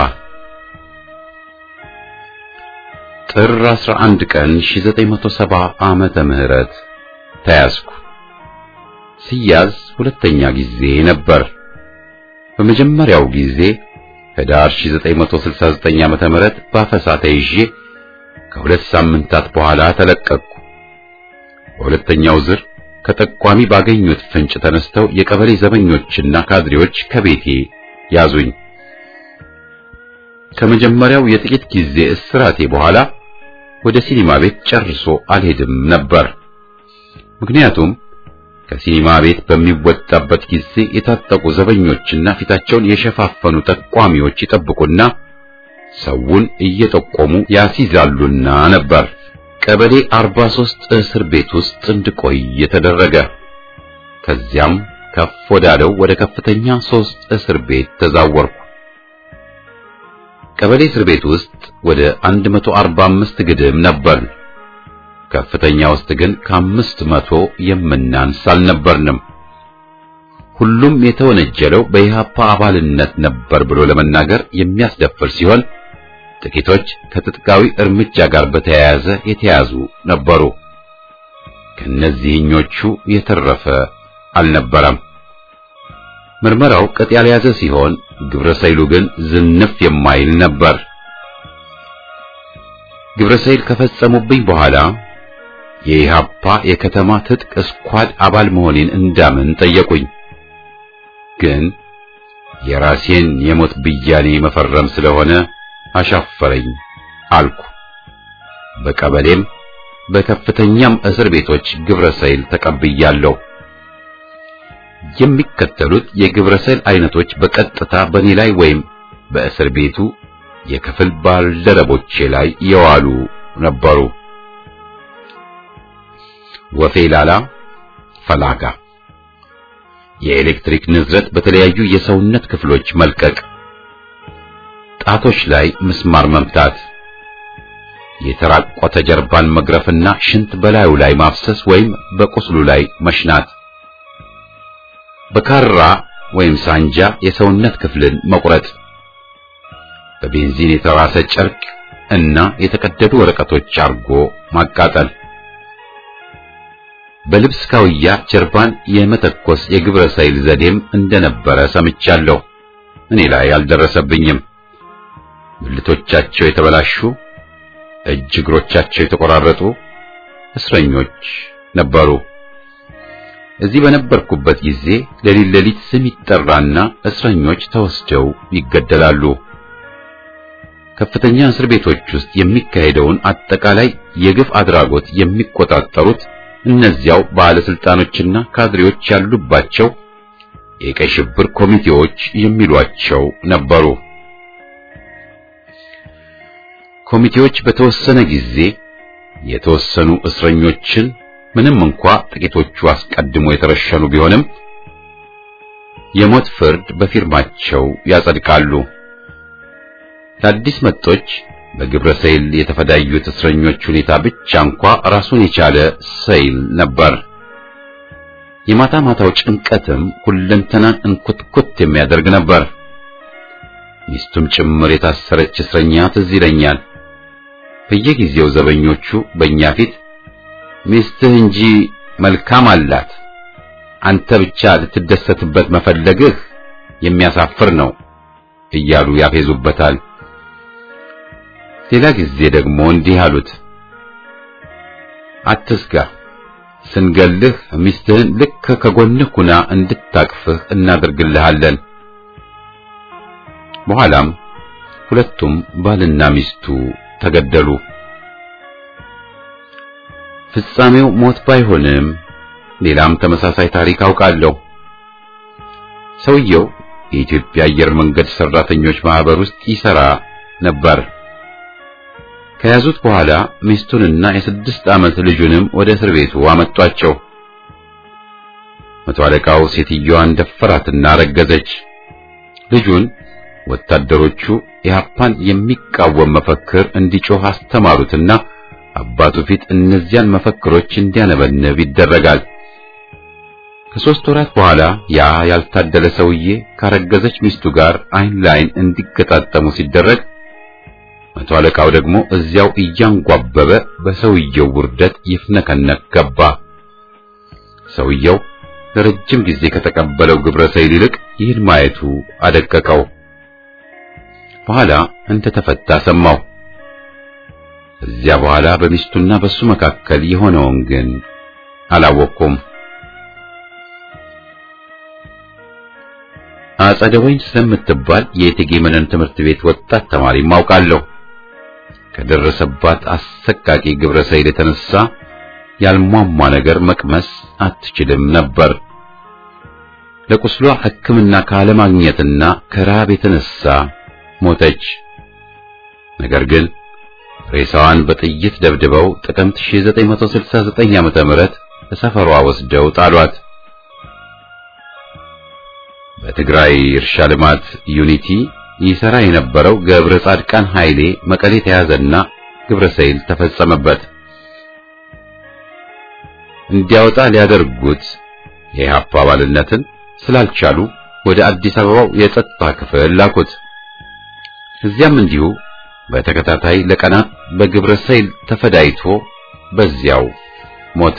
ጥር አስራ አንድ ቀን ሺህ ዘጠኝ መቶ ሰባ ዓመተ ምህረት ተያዝኩ። ሲያዝ ሁለተኛ ጊዜ ነበር። በመጀመሪያው ጊዜ ህዳር ሺህ ዘጠኝ መቶ ስልሳ ዘጠኝ ዓመተ ምህረት በአፈሳ ተይዤ ከሁለት ሳምንታት በኋላ ተለቀቅኩ። በሁለተኛው ዝር ከጠቋሚ ባገኙት ፍንጭ ተነስተው የቀበሌ ዘበኞችና ካድሬዎች ከቤቴ ያዙኝ። ከመጀመሪያው የጥቂት ጊዜ እስራቴ በኋላ ወደ ሲኒማ ቤት ጨርሶ አልሄድም ነበር። ምክንያቱም ከሲኒማ ቤት በሚወጣበት ጊዜ የታጠቁ ዘበኞችና ፊታቸውን የሸፋፈኑ ጠቋሚዎች ይጠብቁና ሰውን እየጠቆሙ ያስይዛሉና ነበር። ቀበሌ አርባ ሦስት እስር ቤት ውስጥ እንድቆይ የተደረገ። ከዚያም ከፍ ወዳለው ወደ ከፍተኛ ሦስት እስር ቤት ተዛወርኩ። ቀበሌ እስር ቤት ውስጥ ወደ አንድ መቶ አርባ አምስት ግድም ነበር። ከፍተኛ ውስጥ ግን ከአምስት መቶ የምናንስ አልነበርንም። ሁሉም የተወነጀለው በኢህአፓ አባልነት ነበር ብሎ ለመናገር የሚያስደፍር ሲሆን ጥቂቶች ከትጥቃዊ እርምጃ ጋር በተያያዘ የተያዙ ነበሩ። ከነዚህኞቹ የተረፈ አልነበረም። ምርመራው ቅጥ ያልያዘ ሲሆን ግብረ ሰይሉ ግን ዝንፍ የማይል ነበር። ግብረ ሰይል ከፈጸሙብኝ በኋላ የኢህአፓ የከተማ ትጥቅ ስኳድ አባል መሆኔን እንዳምን ጠየቁኝ። ግን የራሴን የሞት ብያኔ መፈረም ስለሆነ አሻፈረኝ አልኩ። በቀበሌም በከፍተኛም እስር ቤቶች ግብረ ሰይል ተቀብያለሁ። የሚከተሉት የግብረ ሰይል አይነቶች በቀጥታ በኔ ላይ ወይም በእስር ቤቱ የክፍል ባልደረቦቼ ላይ የዋሉ ነበሩ። ወፌላላ ፈላጋ፣ የኤሌክትሪክ ንዝረት በተለያዩ የሰውነት ክፍሎች መልቀቅ፣ ጣቶች ላይ ምስማር መምታት፣ የተራቆተ ጀርባን መግረፍና ሽንት በላዩ ላይ ማፍሰስ ወይም በቁስሉ ላይ መሽናት፣ በካራ ወይም ሳንጃ የሰውነት ክፍልን መቁረጥ፣ በቤንዚን የተራሰ ጨርቅ እና የተቀደዱ ወረቀቶች አርጎ ማቃጠል፣ በልብስ ካውያ ጀርባን የመተኮስ የግብረ ሰይል ዘዴም እንደነበረ ሰምቻለሁ። እኔ ላይ አልደረሰብኝም። ብልቶቻቸው የተበላሹ፣ እጅ እግሮቻቸው የተቆራረጡ እስረኞች ነበሩ። እዚህ በነበርኩበት ጊዜ ሌሊት ሌሊት ስም ይጠራና እስረኞች ተወስደው ይገደላሉ። ከፍተኛ እስር ቤቶች ውስጥ የሚካሄደውን አጠቃላይ የግፍ አድራጎት የሚቆጣጠሩት እነዚያው ባለስልጣኖችና ካድሬዎች ያሉባቸው የቀይ ሽብር ኮሚቴዎች የሚሏቸው ነበሩ። ኮሚቴዎች በተወሰነ ጊዜ የተወሰኑ እስረኞችን ምንም እንኳ ጥቂቶቹ አስቀድሞ የተረሸኑ ቢሆንም የሞት ፍርድ በፊርማቸው ያጸድቃሉ። ለአዲስ መጦች በግብረ ሰይል የተፈዳዩት እስረኞች ሁኔታ ብቻ እንኳ ራሱን የቻለ ሰይል ነበር። የማታ ማታው ጭንቀትም ሁለንተናን እንኩትኩት የሚያደርግ ነበር። ሚስቱም ጭምር የታሰረች እስረኛ ትዝ ይለኛል። በየጊዜው ዘበኞቹ በእኛ ፊት ሚስትህ እንጂ መልካም አላት፣ አንተ ብቻ ልትደሰትበት መፈለግህ የሚያሳፍር ነው እያሉ ያፌዙበታል። ሌላ ጊዜ ደግሞ እንዲህ አሉት፣ አትስጋ፣ ስንገልህ ሚስትህን ልክ ከጎንህ ኩና እንድታቅፍህ እናደርግልሃለን። በኋላም ሁለቱም ባልና ሚስቱ ተገደሉ። ፍጻሜው ሞት ባይሆንም ሌላም ተመሳሳይ ታሪክ አውቃለሁ። ሰውየው የኢትዮጵያ አየር መንገድ ሰራተኞች ማህበር ውስጥ ይሰራ ነበር። ከያዙት በኋላ ሚስቱንና የስድስት ዓመት ልጁንም ወደ እስር ቤቱ አመጧቸው። መቶ አለቃው ሴትዮዋን ደፈራትና ረገዘች። ልጁን ወታደሮቹ ኢህአፓን የሚቃወም መፈክር እንዲጮህ አስተማሩትና አባቱ ፊት እነዚያን መፈክሮች እንዲያነበንብ ይደረጋል። ከሶስት ወራት በኋላ ያ ያልታደለ ሰውዬ ካረገዘች ሚስቱ ጋር አይን ላይን እንዲገጣጠሙ ሲደረግ መቶ አለቃው ደግሞ እዚያው እያንጓበበ በሰውየው ውርደት ይፍነከነክ ገባ። ሰውየው ለረጅም ጊዜ ከተቀበለው ግብረ ሰይል ይልቅ ይህን ማየቱ አደቀቀው። በኋላ እንደተፈታ ሰማው። እዚያ በኋላ በሚስቱና በሱ መካከል የሆነውን ግን አላወቅኩም። አጸደ ወይን ስለምትባል የእቴጌ መነን ትምህርት ቤት ወጣት ተማሪ ማውቃለሁ። ከደረሰባት አሰቃቂ ግብረ ሰይል የተነሳ ያልሟሟ ነገር መቅመስ አትችልም ነበር። ለቁስሏ ሕክምና ካለማግኘትና ከራብ የተነሳ ሞተች። ነገር ግን ሬሳዋን በጥይት ደብድበው ጥቅምት ሺህ ዘጠኝ መቶ ስልሳ ዘጠኝ ዓመተ ምህረት በሰፈሯ ወስደው ጣሏት። በትግራይ እርሻ ልማት ዩኒቲ ይሰራ የነበረው ገብረ ጻድቃን ኃይሌ መቀሌ ተያዘና ግብረ ሰይል ተፈጸመበት። እንዲያወጣ ሊያደርጉት የኢህአፓ አባልነትን ስላልቻሉ ወደ አዲስ አበባው የጸጥታ ክፍል ላኩት። እዚያም እንዲሁ በተከታታይ ለቀናት በግብረ ሰይል ተፈዳይቶ በዚያው ሞተ።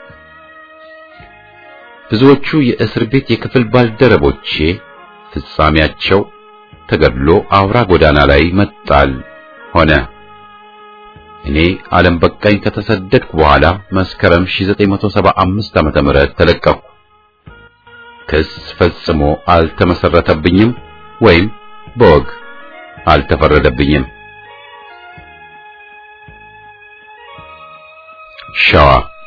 ብዙዎቹ የእስር ቤት የክፍል ባልደረቦቼ ፍጻሜያቸው ተገድሎ አውራ ጎዳና ላይ መጣል ሆነ። እኔ ዓለም በቃኝ ከተሰደድኩ በኋላ መስከረም ሺህ ዘጠኝ መቶ ሰባ አምስት ዓመተ ምህረት ተለቀቅኩ። ክስ ፈጽሞ አልተመሰረተብኝም ወይም በወግ አልተፈረደብኝም። ሸዋ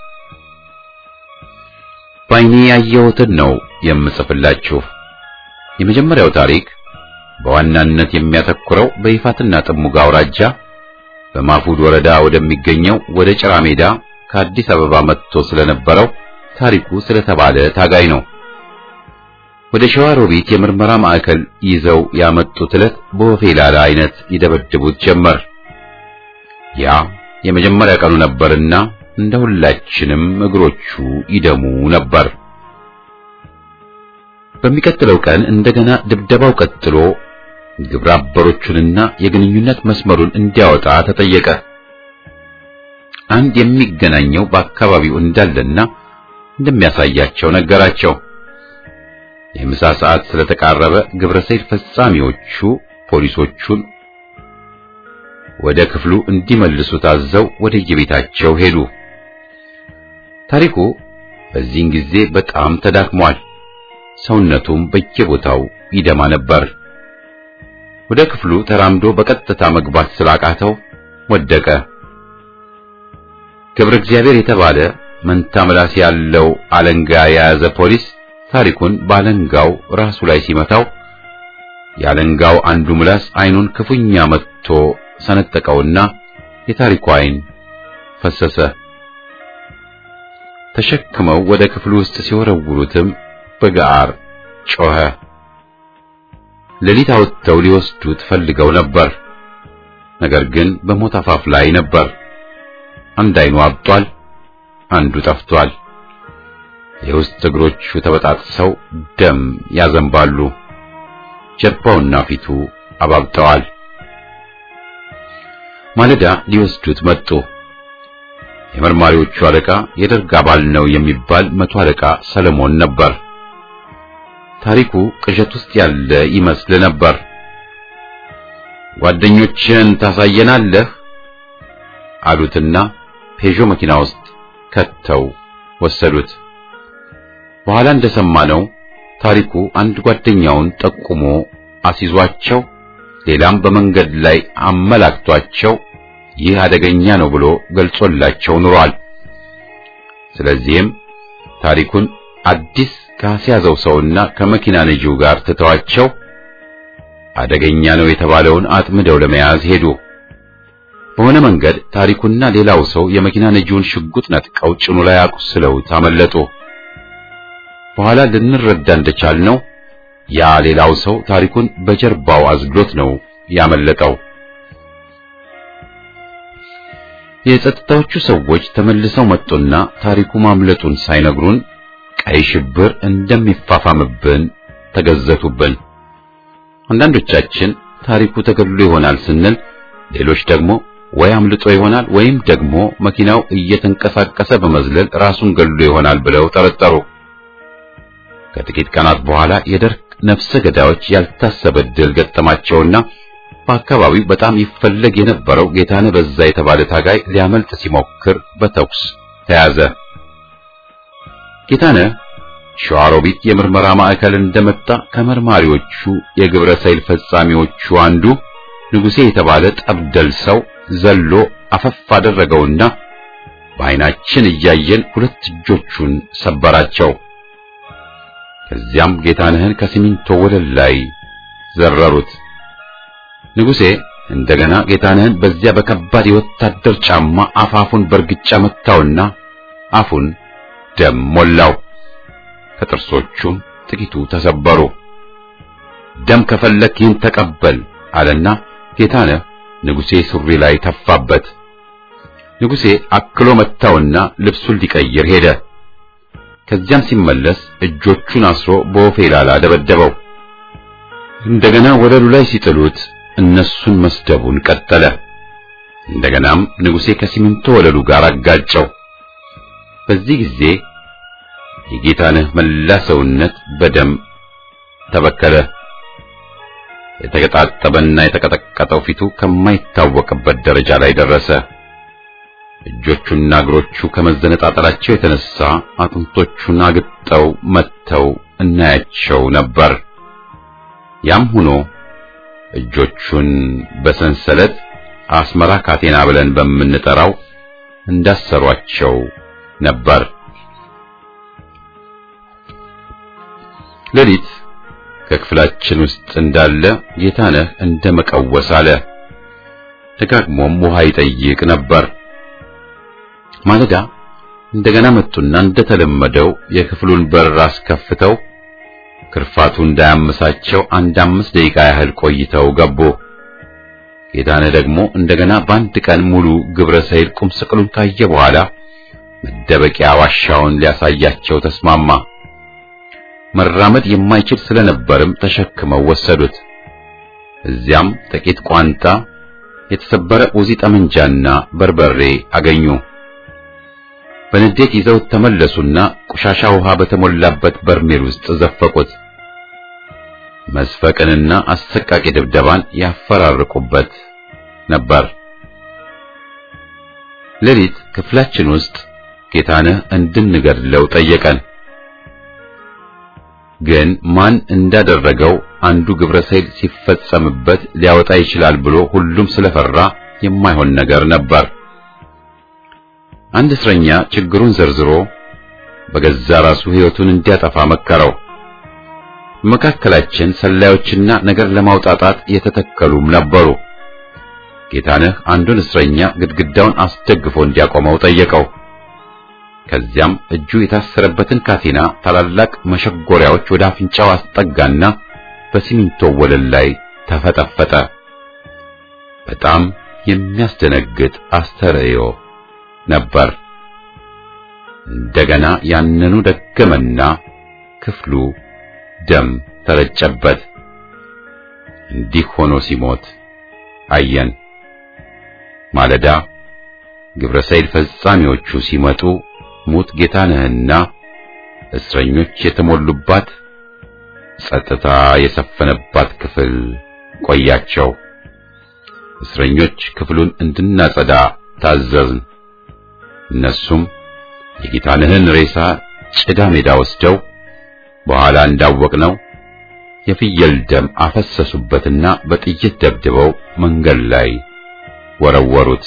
ባይኔ ያየሁትን ነው የምጽፍላችሁ። የመጀመሪያው ታሪክ በዋናነት የሚያተኩረው በይፋትና ጥሙጋ አውራጃ በማፉድ ወረዳ ወደሚገኘው ወደ ጭራ ሜዳ ከአዲስ አበባ መጥቶ ስለነበረው ታሪኩ ስለተባለ ታጋይ ነው። ወደ ሸዋ ሮቢት የምርመራ ማዕከል ይዘው ያመጡት ዕለት በወፌላላ አይነት ይደበድቡት ጀመር። ያ የመጀመሪያ ቀኑ ነበርና እንደ ሁላችንም እግሮቹ ይደሙ ነበር። በሚቀጥለው ቀን እንደገና ድብደባው ቀጥሎ ግብረ አበሮቹንና የግንኙነት መስመሩን እንዲያወጣ ተጠየቀ። አንድ የሚገናኘው በአካባቢው እንዳለና እንደሚያሳያቸው ነገራቸው። የምሳ ሰዓት ስለተቃረበ ግብረ ሰይል ፈጻሚዎቹ ፖሊሶቹን ወደ ክፍሉ እንዲመልሱ ታዘው ወደ የቤታቸው ሄዱ። ታሪኩ በዚህን ጊዜ በጣም ተዳክሟል። ሰውነቱም በየቦታው ይደማ ነበር። ወደ ክፍሉ ተራምዶ በቀጥታ መግባት ስላቃተው ወደቀ። ገብረ እግዚአብሔር የተባለ መንታ ምላስ ያለው አለንጋ የያዘ ፖሊስ ታሪኩን ባለንጋው ራሱ ላይ ሲመታው ያለንጋው አንዱ ምላስ አይኑን ክፉኛ መትቶ ሰነጠቀውና የታሪኩ አይን ፈሰሰ። ተሸክመው ወደ ክፍሉ ውስጥ ሲወረውሩትም በጋር ጮኸ። ሌሊት አውጥተው ሊወስዱት ፈልገው ነበር። ነገር ግን በሞት አፋፍ ላይ ነበር። አንድ አይኑ አብጧል፣ አንዱ ጠፍቷል። የውስጥ እግሮቹ ተበጣጥሰው ደም ያዘንባሉ። ጀርባውና ፊቱ አባብጠዋል። ማለዳ ሊወስዱት መጡ። የመርማሪዎቹ አለቃ የደርግ አባል ነው የሚባል መቶ አለቃ ሰለሞን ነበር። ታሪኩ ቅዠት ውስጥ ያለ ይመስል ነበር። ጓደኞችን ታሳየናለህ አሉትና ፔዦ መኪና ውስጥ ከተው ወሰዱት። በኋላ እንደሰማነው ታሪኩ አንድ ጓደኛውን ጠቁሞ አስይዟቸው ሌላም በመንገድ ላይ አመላክቷቸው ይህ አደገኛ ነው ብሎ ገልጾላቸው ኑሯል። ስለዚህም ታሪኩን አዲስ ካስያዘው ሰውና ከመኪና ነጂው ጋር ተተዋቸው አደገኛ ነው የተባለውን አጥምደው ለመያዝ ሄዱ። በሆነ መንገድ ታሪኩና ሌላው ሰው የመኪና ነጂውን ሽጉጥ ነጥቀው ጭኑ ላይ አቁስለው ታመለጡ። በኋላ ልንረዳ እንደቻልነው ያ ሌላው ሰው ታሪኩን በጀርባው አዝሎት ነው ያመለጠው። የጸጥታዎቹ ሰዎች ተመልሰው መጡና ታሪኩ ማምለጡን ሳይነግሩን ቀይ ሽብር እንደሚፋፋምብን ተገዘቱብን። አንዳንዶቻችን ታሪኩ ተገድሎ ይሆናል ስንል፣ ሌሎች ደግሞ ወይ አምልጦ ይሆናል ወይም ደግሞ መኪናው እየተንቀሳቀሰ በመዝለል ራሱን ገድሎ ይሆናል ብለው ጠረጠሩ። ከጥቂት ቀናት በኋላ የደርግ ነፍሰ ገዳዮች ያልታሰበ ድል ገጠማቸውና በአካባቢው በጣም ይፈለግ የነበረው ጌታነህ በዛ የተባለ ታጋይ ሊያመልጥ ሲሞክር በተኩስ ተያዘ። ጌታነህ ሸዋሮቢት የምርመራ ማዕከል እንደመጣ ከመርማሪዎቹ የግብረ ሰይል ፈጻሚዎቹ አንዱ ንጉሴ የተባለ ጠብደል ሰው ዘሎ አፈፍ አደረገውና በዓይናችን እያየን ሁለት እጆቹን ሰበራቸው። ከዚያም ጌታነህን ከሲሚንቶ ወለል ላይ ዘረሩት። ንጉሴ እንደገና ጌታነህን በዚያ በከባድ የወታደር ጫማ አፋፉን በርግጫ መታውና አፉን ደም ሞላው። ከጥርሶቹም ጥቂቱ ተሰበሩ። ደም ከፈለክ ይህን ተቀበል አለና ጌታነህ ንጉሴ ሱሪ ላይ ተፋበት። ንጉሴ አክሎ መታውና ልብሱን ሊቀይር ሄደ። ከዚያም ሲመለስ እጆቹን አስሮ በወፌላላ ደበደበው። እንደገና ወለሉ ላይ ሲጥሉት እነሱን መስደቡን ቀጠለ። እንደገናም ንጉሴ ከሲሚንቶ ወለሉ ጋር አጋጨው። በዚህ ጊዜ የጌታነህ መላ ሰውነት በደም ተበከለ። የተገጣጠበና የተቀጠቀጠው ፊቱ ከማይታወቅበት ደረጃ ላይ ደረሰ። እጆቹና እግሮቹ ከመዘነጣጠላቸው የተነሳ አጥንቶቹን አግጠው መተው እናያቸው ነበር። ያም ሆኖ እጆቹን በሰንሰለት አስመራ ካቴና ብለን በምንጠራው እንዳሰሯቸው ነበር። ሌሊት ከክፍላችን ውስጥ እንዳለ ጌታነህ እንደመቀወስ አለ። ደጋግሞም ውሃ ይጠይቅ ነበር። ማለዳ እንደገና መጡና እንደተለመደው የክፍሉን በር አስከፍተው ክርፋቱ እንዳያመሳቸው አንድ አምስት ደቂቃ ያህል ቆይተው ገቡ። ጌታነህ ደግሞ እንደገና በአንድ ቀን ሙሉ ግብረ ሰይል ቁም ስቅሉን ካየ በኋላ መደበቂያ ዋሻውን ሊያሳያቸው ተስማማ። መራመድ የማይችል ስለነበርም ተሸክመው ወሰዱት። እዚያም ጥቂት ቋንጣ፣ የተሰበረ ኡዚ ጠመንጃና በርበሬ አገኙ። በንዴት ይዘው ተመለሱና ቆሻሻ ውሃ በተሞላበት በርሜል ውስጥ ዘፈቁት። መስፈቅንና አሰቃቂ ድብደባን ያፈራርቁበት ነበር። ሌሊት ክፍላችን ውስጥ ጌታነህ እንድንገድለው ጠየቀን። ግን ማን እንዳደረገው አንዱ ግብረ ሰይል ሲፈጸምበት ሊያወጣ ይችላል ብሎ ሁሉም ስለፈራ የማይሆን ነገር ነበር። አንድ እስረኛ ችግሩን ዘርዝሮ በገዛ ራሱ ሕይወቱን እንዲያጠፋ መከረው። መካከላችን ሰላዮችና ነገር ለማውጣጣት የተተከሉም ነበሩ። ጌታነህ አንዱን እስረኛ ግድግዳውን አስደግፎ እንዲያቆመው ጠየቀው። ከዚያም እጁ የታሰረበትን ካቴና ታላላቅ መሸጎሪያዎች ወደ አፍንጫው አስጠጋና በሲሚንቶ ወለል ላይ ተፈጠፈጠ። በጣም የሚያስደነግጥ አስተርእዮ ነበር። እንደገና ያንኑ ደገመና ክፍሉ ደም ተረጨበት። እንዲህ ሆኖ ሲሞት አየን። ማለዳ ግብረ ሰይል ፈጻሚዎቹ ሲመጡ ሙት ጌታነህና እስረኞች የተሞሉባት ጸጥታ የሰፈነባት ክፍል ቆያቸው። እስረኞች ክፍሉን እንድናጸዳ ታዘዝን። እነሱም የጌታነህን ሬሳ ጭዳ ሜዳ ወስደው በኋላ እንዳወቅነው የፍየል ደም አፈሰሱበትና በጥይት ደብድበው መንገድ ላይ ወረወሩት።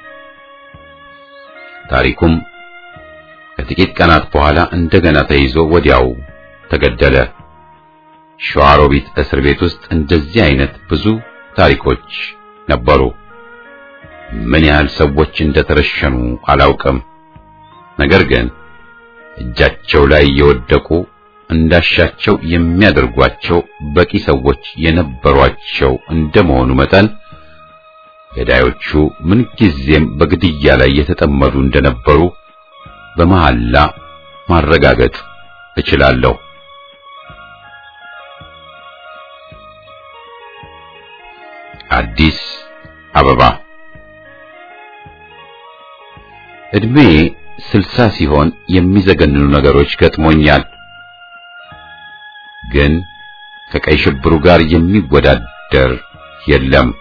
ታሪኩም ከጥቂት ቀናት በኋላ እንደገና ተይዞ ወዲያው ተገደለ። ሸዋሮቢት እስር ቤት ውስጥ እንደዚህ አይነት ብዙ ታሪኮች ነበሩ። ምን ያህል ሰዎች እንደተረሸኑ አላውቅም። ነገር ግን እጃቸው ላይ የወደቁ እንዳሻቸው የሚያደርጓቸው በቂ ሰዎች የነበሯቸው እንደመሆኑ መጠን ገዳዮቹ ምን ጊዜም በግድያ ላይ የተጠመዱ እንደነበሩ በመሐላ ማረጋገጥ እችላለሁ። አዲስ አበባ እድሜ ስልሳ ሲሆን የሚዘገንኑ ነገሮች ገጥሞኛል። ግን ከቀይ ሽብሩ ጋር የሚወዳደር የለም።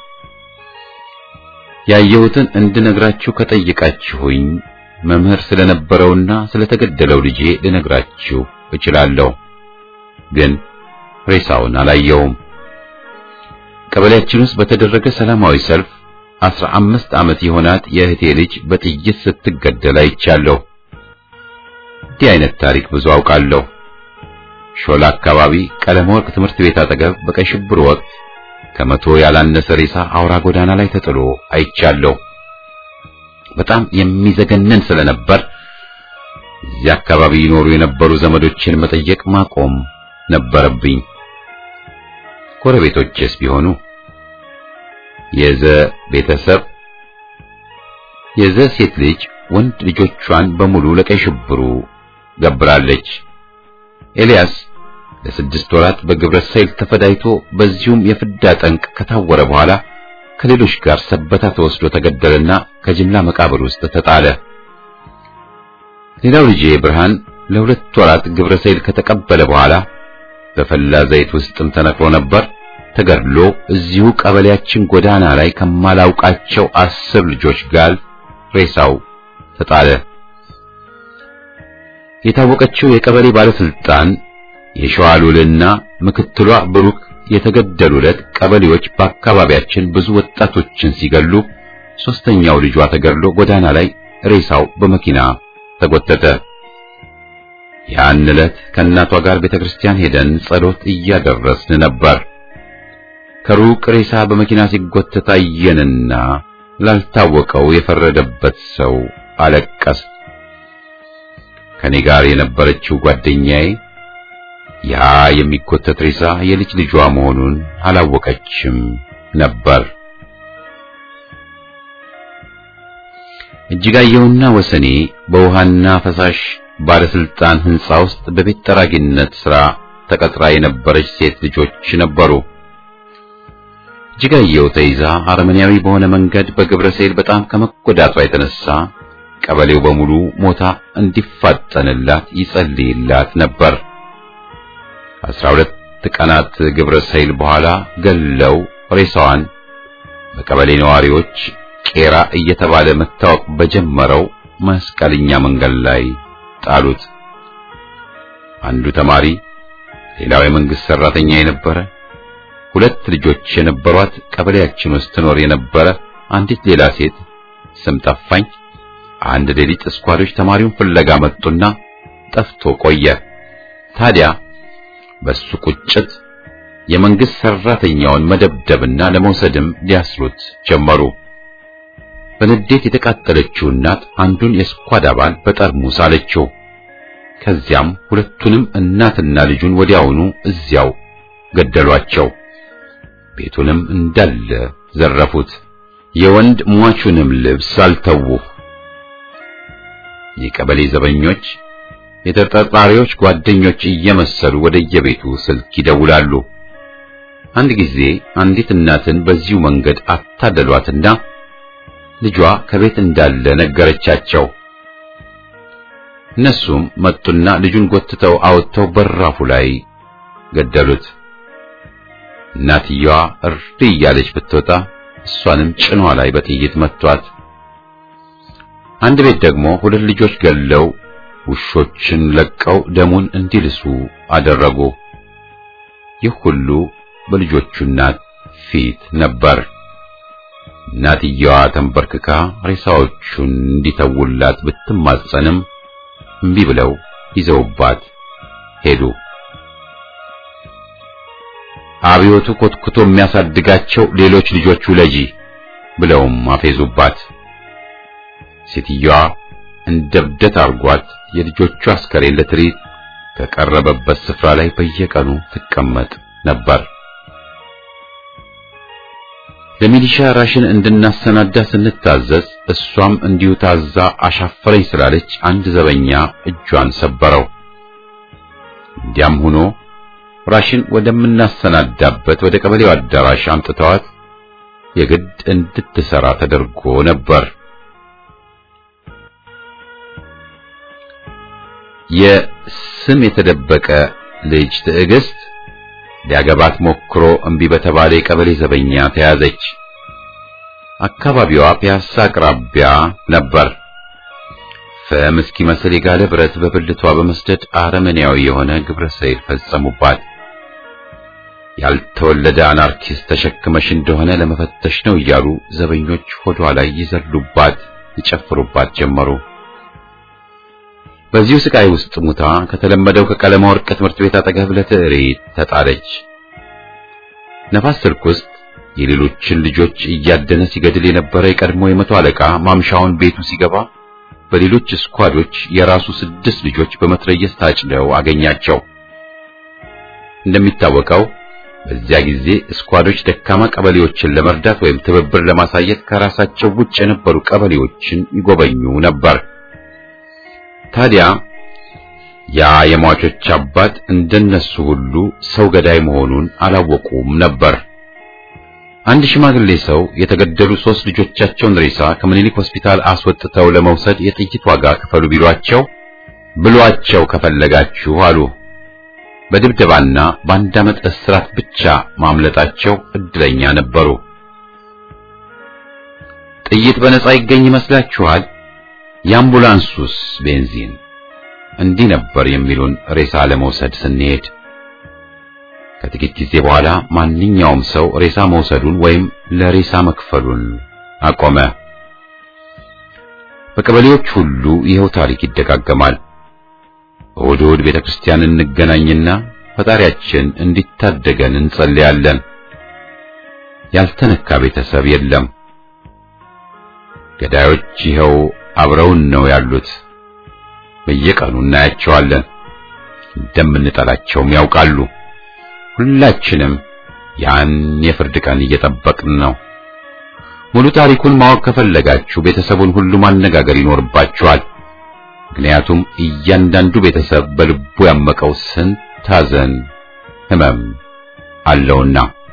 ያየሁትን እንድነግራችሁ ከጠየቃችሁኝ መምህር ስለነበረውና ስለተገደለው ልጄ ልነግራችሁ እችላለሁ። ግን ሬሳውን አላየውም። ቀበሌያችን ውስጥ በተደረገ ሰላማዊ ሰልፍ አስራ አምስት ዓመት የሆናት የእህቴ ልጅ በጥይት ስትገደል አይቻለሁ። እንዲህ አይነት ታሪክ ብዙ አውቃለሁ። ሾላ አካባቢ ቀለም ወርቅ ትምህርት ቤት አጠገብ በቀይ ሽብር ወቅት ከመቶ ያላነሰ ሬሳ አውራ ጎዳና ላይ ተጥሎ አይቻለሁ። በጣም የሚዘገነን ስለነበር እዚያ አካባቢ ይኖሩ የነበሩ ዘመዶችን መጠየቅ ማቆም ነበረብኝ። ጎረቤቶችስ ቢሆኑ የዘ ቤተሰብ የዘ ሴት ልጅ ወንድ ልጆቿን በሙሉ ለቀይ ሽብሩ ገብራለች። ኤልያስ ለስድስት ወራት በግብረ ሰይል ተፈዳይቶ በዚሁም የፍዳ ጠንቅ ከታወረ በኋላ ከሌሎች ጋር ሰበታ ተወስዶ ተገደለና ከጅምላ መቃብር ውስጥ ተጣለ። ሌላው ልጄ ብርሃን ለሁለት ወራት ግብረ ሰይል ከተቀበለ በኋላ በፈላ ዘይት ውስጥም ተነክሮ ነበር። ተገድሎ እዚሁ ቀበሌያችን ጎዳና ላይ ከማላውቃቸው አስር ልጆች ጋር ሬሳው ተጣለ። የታወቀችው የቀበሌ ባለስልጣን የሸዋሉልና ምክትሏ ብሩክ የተገደሉለት ቀበሌዎች በአካባቢያችን ብዙ ወጣቶችን ሲገሉ ሶስተኛው ልጇ ተገድሎ ጎዳና ላይ ሬሳው በመኪና ተጎተተ። ያን ዕለት ከእናቷ ጋር ቤተክርስቲያን ሄደን ጸሎት እያደረስን ነበር። ከሩቅ ሬሳ በመኪና ሲጎተት አየንና ላልታወቀው የፈረደበት ሰው አለቀስ። ከኔ ጋር የነበረችው ጓደኛዬ ያ የሚጎተት ሬሳ የልጅ ልጇ መሆኑን አላወቀችም ነበር። እጅጋየውና ወሰኔ በውሃና ፈሳሽ ባለስልጣን ህንጻ ውስጥ በቤት ጠራጊነት ሥራ ተቀጥራ የነበረች ሴት ልጆች ነበሩ። እጅጋየው ተይዛ አረመኔያዊ በሆነ መንገድ በግብረ ሰይል በጣም ከመጎዳቷ የተነሳ ቀበሌው በሙሉ ሞታ እንዲፋጠንላት ይጸልይላት ነበር። አስራ ሁለት ቀናት ግብረ ሰይል በኋላ ገለው ሬሳዋን በቀበሌ ነዋሪዎች ቄራ እየተባለ መታወቅ በጀመረው መስቀልኛ መንገድ ላይ ጣሉት። አንዱ ተማሪ፣ ሌላው የመንግስት ሰራተኛ የነበረ፣ ሁለት ልጆች የነበሯት ቀበሌያችን ውስጥ ትኖር የነበረ አንዲት ሌላ ሴት ስም ጠፋኝ። አንድ ሌሊት እስኳዶች ተማሪውን ፍለጋ መጡና ጠፍቶ ቆየ። ታዲያ በሱ ቁጭት የመንግስት ሰራተኛውን መደብደብና ለመውሰድም ሊያስሩት ጀመሩ። በንዴት የተቃጠለችው እናት አንዱን የስኳድ አባል በጠርሙስ አለችው። ከዚያም ሁለቱንም እናትና ልጁን ወዲያውኑ እዚያው ገደሏቸው። ቤቱንም እንዳለ ዘረፉት። የወንድ ሟቹንም ልብስ አልተዉ። የቀበሌ ዘበኞች የተጠርጣሪዎች ጓደኞች እየመሰሉ ወደየቤቱ ስልክ ይደውላሉ። አንድ ጊዜ አንዲት እናትን በዚሁ መንገድ አታደሏትና ልጇ ከቤት እንዳለ ነገረቻቸው። እነሱም መጡና ልጁን ጎትተው አውጥተው በራፉ ላይ ገደሉት። እናትየዋ እርድ እያለች ብትወጣ እሷንም ጭኗ ላይ በጥይት መቷት። አንድ ቤት ደግሞ ሁለት ልጆች ገለው ውሾችን ለቀው ደሙን እንዲልሱ አደረጉ። ይህ ሁሉ በልጆቹ እናት ፊት ነበር። እናትየዋ ተንበርክካ ሬሳዎቹን እንዲተውላት ብትማጸንም እምቢ ብለው ይዘውባት ሄዱ። አብዮቱ ኮትኩቶ የሚያሳድጋቸው ሌሎች ልጆች ውለጂ ብለውም አፌዙባት። ሴትየዋ እንደብደት አርጓት የልጆቹ አስከሬን ለትርኢት ከቀረበበት ስፍራ ላይ በየቀኑ ትቀመጥ ነበር። ለሚሊሻ ራሽን እንድናሰናዳ ስንታዘዝ እሷም እንዲሁ ታዛ አሻፈረኝ ስላለች አንድ ዘበኛ እጇን ሰበረው። እንዲያም ሆኖ ራሽን ወደምናሰናዳበት ወደ ቀበሌው አዳራሽ አምጥተዋት የግድ እንድትሰራ ተደርጎ ነበር። የስም የተደበቀ ልጅ ትዕግስት ሊያገባት ሞክሮ እምቢ በተባለ የቀበሌ ዘበኛ ተያዘች። አካባቢዋ ፒያሳ አቅራቢያ ነበር። ፈም እስኪመስል የጋለ ብረት በብልቷ በመስደድ አረመኔያዊ የሆነ ግብረ ሰይል ፈጸሙባት። ያልተወለደ አናርኪስት ተሸክመሽ እንደሆነ ለመፈተሽ ነው እያሉ ዘበኞች ሆዷ ላይ ይዘሉባት ይጨፍሩባት ጀመሩ። በዚሁ ስቃይ ውስጥ ሙታ ከተለመደው ከቀለማ ወርቅ ትምህርት ቤት አጠገብ ለትዕሪት ተጣለች። ነፋስ ስልክ ውስጥ የሌሎችን ልጆች እያደነ ሲገድል የነበረ የቀድሞ የመቶ አለቃ ማምሻውን ቤቱ ሲገባ በሌሎች ስኳዶች የራሱ ስድስት ልጆች በመትረየስ ታጭደው አገኛቸው። እንደሚታወቀው በዚያ ጊዜ ስኳዶች ደካማ ቀበሌዎችን ለመርዳት ወይም ትብብር ለማሳየት ከራሳቸው ውጭ የነበሩ ቀበሌዎችን ይጎበኙ ነበር። ታዲያ ያ የሟቾች አባት እንደነሱ ሁሉ ሰው ገዳይ መሆኑን አላወቁም ነበር። አንድ ሽማግሌ ሰው የተገደሉ ሶስት ልጆቻቸውን ሬሳ ከምኒልክ ሆስፒታል አስወጥተው ለመውሰድ የጥይት ዋጋ ክፈሉ ቢሏቸው ብሏቸው ከፈለጋችሁ አሉ። በድብደባና በአንድ ዓመት እስራት ብቻ ማምለጣቸው እድለኛ ነበሩ። ጥይት በነፃ ይገኝ ይመስላችኋል? የአምቡላንሱስ ቤንዚን? እንዲህ ነበር የሚሉን ሬሳ ለመውሰድ ስንሄድ። ከጥቂት ጊዜ በኋላ ማንኛውም ሰው ሬሳ መውሰዱን ወይም ለሬሳ መክፈሉን አቆመ። በቀበሌዎች ሁሉ ይኸው ታሪክ ይደጋገማል። እሑድ እሑድ ቤተክርስቲያን እንገናኝና ፈጣሪያችን እንዲታደገን እንጸልያለን። ያልተነካ ቤተሰብ የለም። ገዳዮች ይኸው አብረውን ነው ያሉት። በየቀኑ እናያቸዋለን። እንደምንጠላቸውም ያውቃሉ። ሁላችንም ያን የፍርድ ቀን እየጠበቅን ነው። ሙሉ ታሪኩን ማወቅ ከፈለጋችሁ ቤተሰቡን ሁሉ ማነጋገር ይኖርባችኋል። ምክንያቱም እያንዳንዱ ቤተሰብ በልቡ ያመቀው ስንት ሐዘን፣ ሕመም አለውና።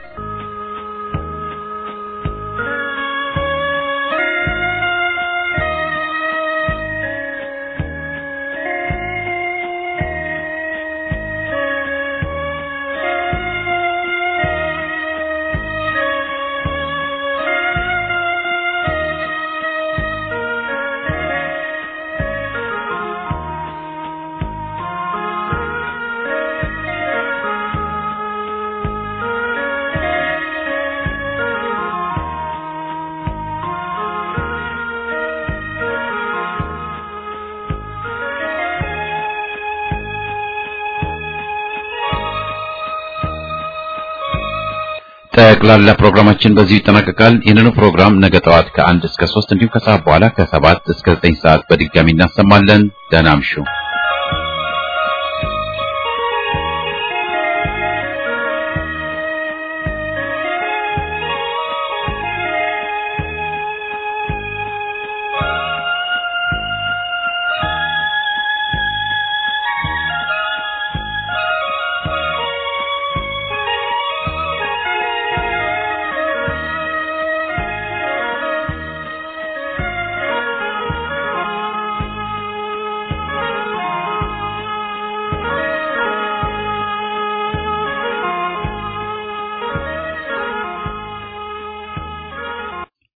ጠቅላላ ፕሮግራማችን በዚህ ይጠናቀቃል። ይህንኑ ፕሮግራም ነገ ጠዋት ከአንድ እስከ ሶስት እንዲሁም ከሰዓት በኋላ ከሰባት እስከ ዘጠኝ ሰዓት በድጋሚ እናሰማለን። ደህና እምሹ።